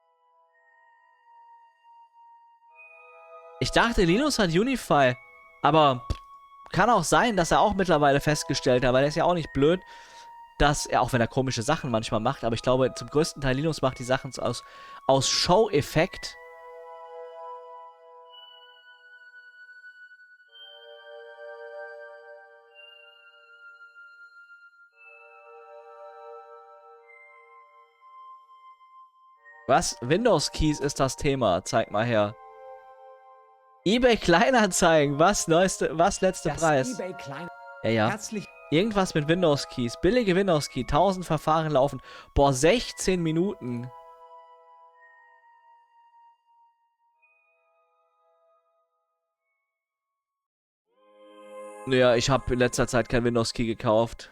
Ich dachte, Linus hat Unify. Aber kann auch sein, dass er auch mittlerweile festgestellt hat, weil er ist ja auch nicht blöd, dass er, auch wenn er komische Sachen manchmal macht, aber ich glaube, zum größten Teil Linus macht die Sachen aus Show-Effekt. Was? Windows Keys ist das Thema. Zeig mal her. eBay Kleinanzeigen. Was letzte Preis? eBay Klein. Ja, ja. Herzlich. Irgendwas mit Windows Keys. Billige Windows Key. 1000 Verfahren laufen. Boah, 16 Minuten. Naja, ich habe in letzter Zeit kein Windows Key gekauft.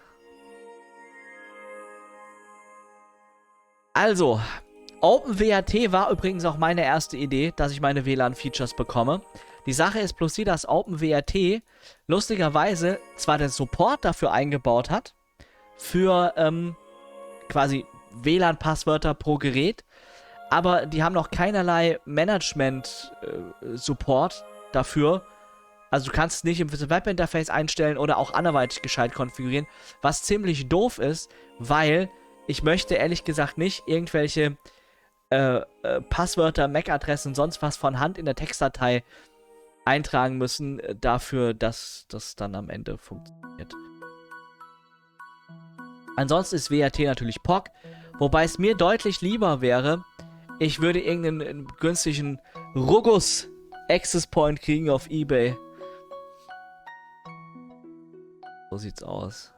Also, OpenWRT war übrigens auch meine erste Idee, dass ich meine WLAN-Features bekomme. Die Sache ist bloß die, dass OpenWRT lustigerweise zwar den Support dafür eingebaut hat, für quasi WLAN-Passwörter pro Gerät, aber die haben noch keinerlei Management-Support dafür. Also du kannst es nicht im Webinterface einstellen oder auch anderweitig gescheit konfigurieren, was ziemlich doof ist, weil ich möchte ehrlich gesagt nicht irgendwelche Passwörter, MAC-Adressen, sonst was von Hand in der Textdatei eintragen müssen, dafür, dass das dann am Ende funktioniert. Ansonsten ist WRT natürlich POC, wobei es mir deutlich lieber wäre, ich würde irgendeinen günstigen Rugus Access Point kriegen auf eBay. So sieht's aus.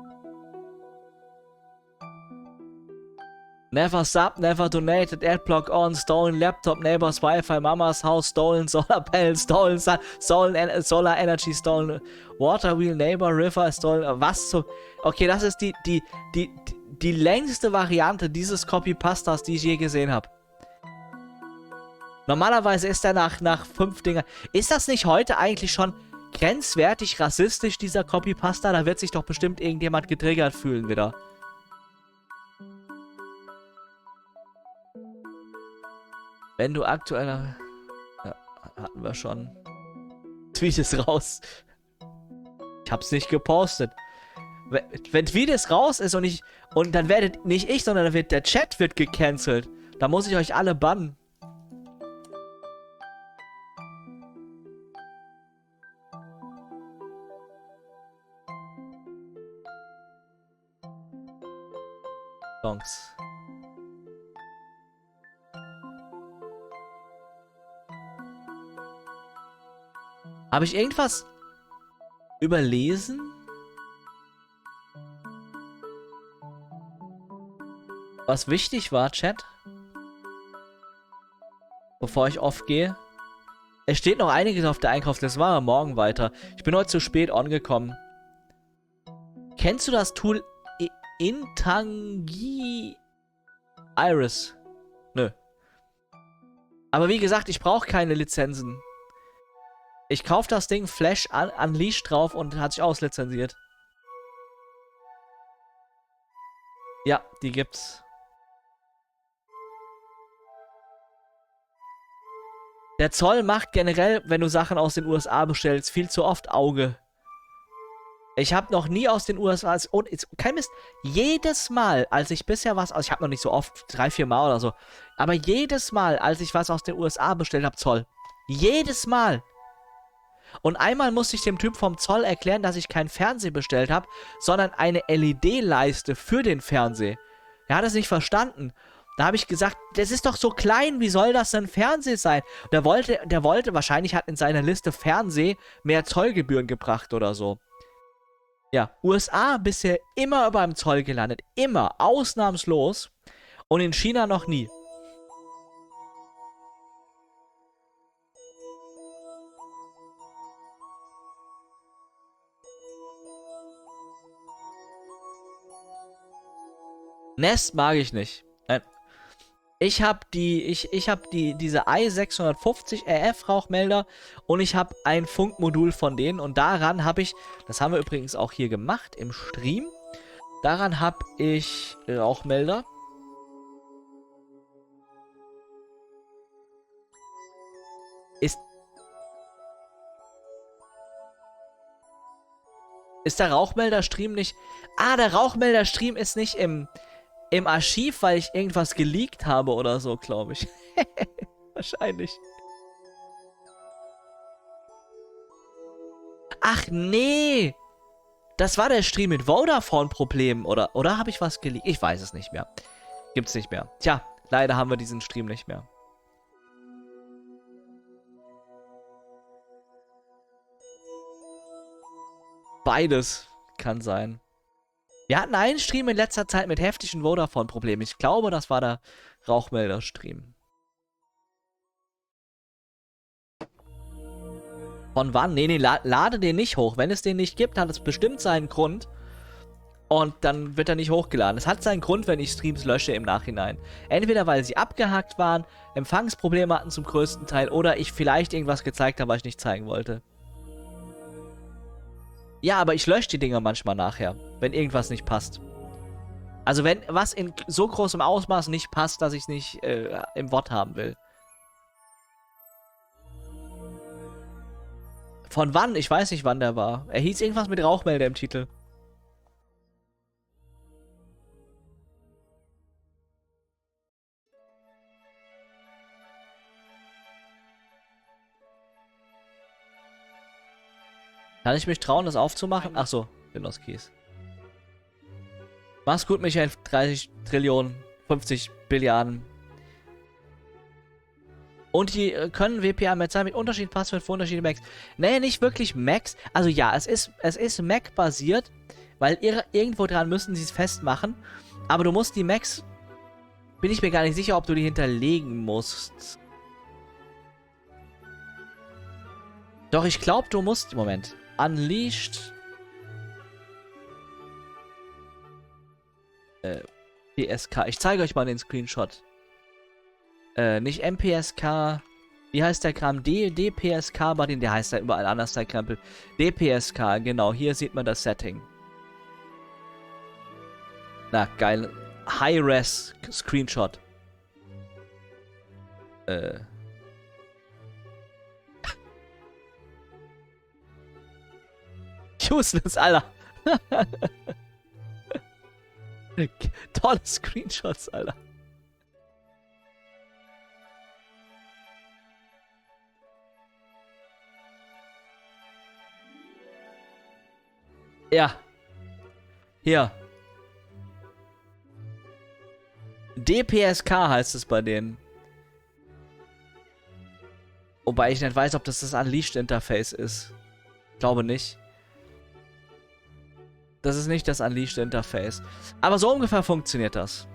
Never sub, never donated, adblock on, stolen laptop, neighbors Wi-Fi, Mama's house, stolen solar panel, stolen sun, stolen solar energy, stolen water wheel, neighbor, river, stolen, was zum... Okay, das ist die längste Variante dieses Copy-Pastas, die ich je gesehen habe. Normalerweise ist er nach 5 Dingern... Ist das nicht heute eigentlich schon grenzwertig rassistisch, dieser Copy-Pasta? Da wird sich doch bestimmt irgendjemand getriggert fühlen wieder. Wenn du aktuell... Ja, hatten wir schon. Tweet ist raus. Ich hab's nicht gepostet. Wenn Tweet ist raus ist und dann werdet nicht ich, sondern dann wird der Chat gecancelt. Da muss ich euch alle bannen. Songs. Habe ich irgendwas überlesen? Was wichtig war, Chat? Bevor ich off gehe. Es steht noch einiges auf der Einkaufsliste. Machen wir morgen weiter. Ich bin heute zu spät angekommen. Kennst du das Tool Intangi Iris? Nö. Aber wie gesagt, ich brauche keine Lizenzen. Ich kaufe das Ding Flash Unleashed drauf und hat sich auslizenziert. Ja, die gibt's. Der Zoll macht generell, wenn du Sachen aus den USA bestellst, viel zu oft Auge. Ich habe noch nie aus den USA... Und kein Mist. Jedes Mal, als ich bisher was... Also ich habe noch nicht so oft, 3-4 Mal oder so. Aber jedes Mal, als ich was aus den USA bestellt habe, Zoll. Jedes Mal. Und einmal musste ich dem Typ vom Zoll erklären, dass ich keinen Fernseher bestellt habe, sondern eine LED-Leiste für den Fernseher. Er hat es nicht verstanden. Da habe ich gesagt, das ist doch so klein, wie soll das denn Fernseher sein? Der wollte, wahrscheinlich hat in seiner Liste Fernseh mehr Zollgebühren gebracht oder so. Ja, USA bisher immer beim Zoll gelandet. Immer, ausnahmslos. Und in China noch nie. Nest mag ich nicht. Nein. Ich habe diese i650 RF-Rauchmelder und ich habe ein Funkmodul von denen und daran habe ich, das haben wir übrigens auch hier gemacht im Stream, daran habe ich Rauchmelder. Ist der Rauchmelder-Stream nicht... Ah, der Rauchmelder-Stream ist nicht im Archiv, weil ich irgendwas geleakt habe oder so, glaube ich. Wahrscheinlich. Ach, nee. Das war der Stream mit Vodafone-Problemen, oder habe ich was geleakt? Ich weiß es nicht mehr. Gibt's nicht mehr. Tja, leider haben wir diesen Stream nicht mehr. Beides kann sein. Wir hatten einen Stream in letzter Zeit mit heftigen Vodafone-Problemen. Ich glaube, das war der Rauchmelder-Stream. Von wann? Nee, lade den nicht hoch. Wenn es den nicht gibt, hat es bestimmt seinen Grund. Und dann wird er nicht hochgeladen. Es hat seinen Grund, wenn ich Streams lösche im Nachhinein. Entweder weil sie abgehackt waren, Empfangsprobleme hatten zum größten Teil oder ich vielleicht irgendwas gezeigt habe, was ich nicht zeigen wollte. Ja, aber ich lösche die Dinger manchmal nachher, wenn irgendwas nicht passt. Also wenn was in so großem Ausmaß nicht passt, dass ich es nicht im Wort haben will. Von wann? Ich weiß nicht, wann der war. Er hieß irgendwas mit Rauchmelder im Titel. Kann ich mich trauen, das aufzumachen? Achso, Windows Keys. Mach's gut, Michael. 30 Trillionen, 50 Billiarden. Und die können WPA mit unterschiedlichen Passwörtern für unterschiedliche Macs. Nee, nicht wirklich Macs. Also ja, es ist Mac-basiert, weil irgendwo dran müssen sie es festmachen. Aber du musst die Macs... Bin ich mir gar nicht sicher, ob du die hinterlegen musst. Doch, ich glaube, du musst... Moment. Unleashed... PSK. Ich zeige euch mal den Screenshot. Nicht MPSK. Wie heißt der Kram? DPSK, aber der heißt ja überall anders, der Krempel. DPSK, genau. Hier sieht man das Setting. Na, geil. High-Res Screenshot. Useless, Alter. Tolle Screenshots, Alter. Ja. Hier. DPSK heißt es bei denen. Wobei ich nicht weiß, ob das Unleashed Interface ist. Ich glaube nicht. Das ist nicht das Unleashed Interface. Aber so ungefähr funktioniert das.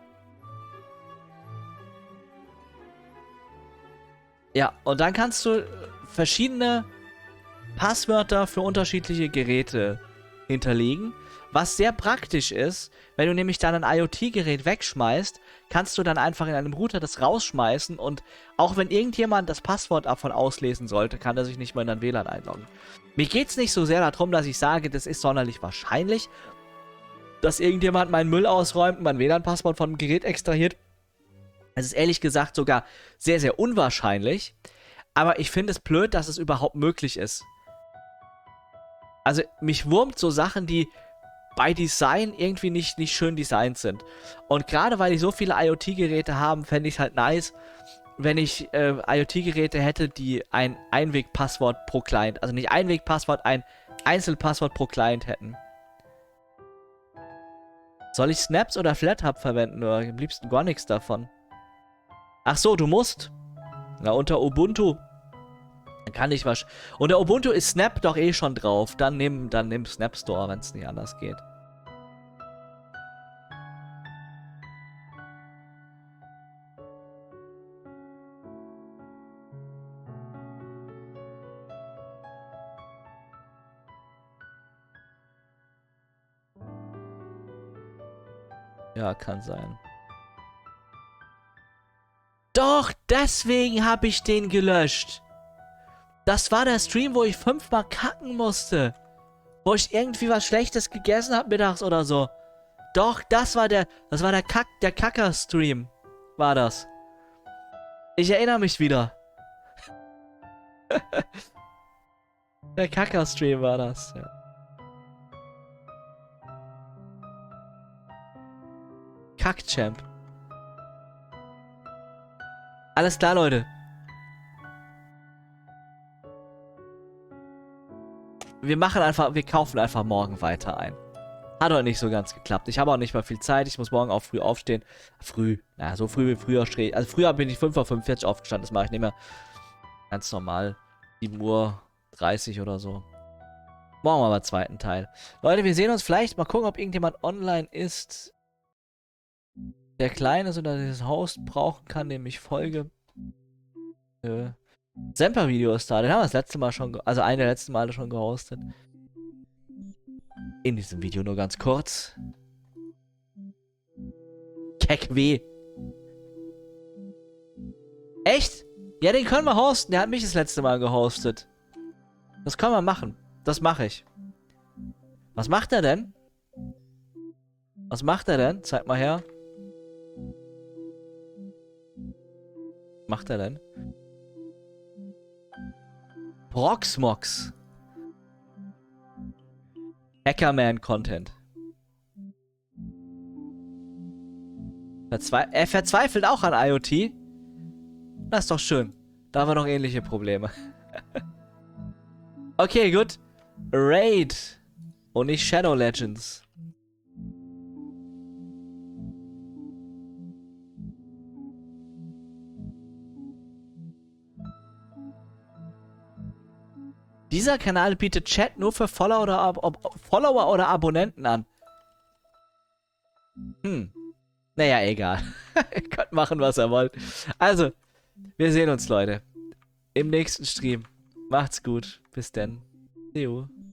Ja, und dann kannst du verschiedene Passwörter für unterschiedliche Geräte hinterlegen. Was sehr praktisch ist, wenn du nämlich dann ein IoT-Gerät wegschmeißt, kannst du dann einfach in einem Router das rausschmeißen und auch wenn irgendjemand das Passwort davon auslesen sollte, kann er sich nicht mehr in dein WLAN einloggen. Mir geht es nicht so sehr darum, dass ich sage, das ist sonderlich wahrscheinlich, dass irgendjemand meinen Müll ausräumt und mein WLAN-Passwort von dem Gerät extrahiert. Es ist ehrlich gesagt sogar sehr, sehr unwahrscheinlich, aber ich finde es blöd, dass es überhaupt möglich ist. Also mich wurmt so Sachen, die bei Design irgendwie nicht schön designt sind. Und gerade weil die so viele IoT-Geräte haben, fände ich es halt nice, wenn ich IoT-Geräte hätte, die ein Einwegpasswort pro Client, also nicht Einwegpasswort, ein Einzelpasswort pro Client hätten. Soll ich Snaps oder FlatHub verwenden oder am liebsten gar nichts davon? Ach so, du musst. Na, unter Ubuntu. Dann kann ich was. Unter Ubuntu ist Snap doch eh schon drauf. Dann nimm Snap Store, wenn es nicht anders geht. Ja, kann sein. Doch, deswegen habe ich den gelöscht. Das war der Stream, wo ich 5-mal kacken musste. Wo ich irgendwie was Schlechtes gegessen habe mittags oder so. Doch, das war der Kacker-Stream. War das. Ich erinnere mich wieder. Der Kacker-Stream war das, ja. Kack-Champ. Alles klar, Leute. Wir kaufen einfach morgen weiter ein. Hat heute nicht so ganz geklappt. Ich habe auch nicht mal viel Zeit. Ich muss morgen auch früh aufstehen. Früh. Naja, so früh wie früher stehe. Also früher bin ich 5:45 Uhr aufgestanden. Das mache ich nicht mehr. Ganz normal. 7:30 Uhr oder so. Morgen aber zweiten Teil. Leute, wir sehen uns vielleicht. Mal gucken, ob irgendjemand online ist, der klein ist oder dieses Host brauchen kann, dem ich folge. Semper-Video ist da. Den haben wir das letzte Mal schon, also eine der letzten Male schon gehostet. In diesem Video nur ganz kurz. Keck-W. Echt? Ja, den können wir hosten. Der hat mich das letzte Mal gehostet. Das können wir machen. Das mache ich. Was macht er denn? Was macht er denn? Zeig mal her. Was macht er denn? Proxmox. Hackerman-Content. Er verzweifelt auch an IoT. Das ist doch schön. Da haben wir noch ähnliche Probleme. Okay, gut. Raid. Und nicht Shadow Legends. Dieser Kanal bietet Chat nur für Follower oder Abonnenten an. Naja, egal. Ihr könnt machen, was ihr wollt. Also, wir sehen uns, Leute. Im nächsten Stream. Macht's gut. Bis dann. See you.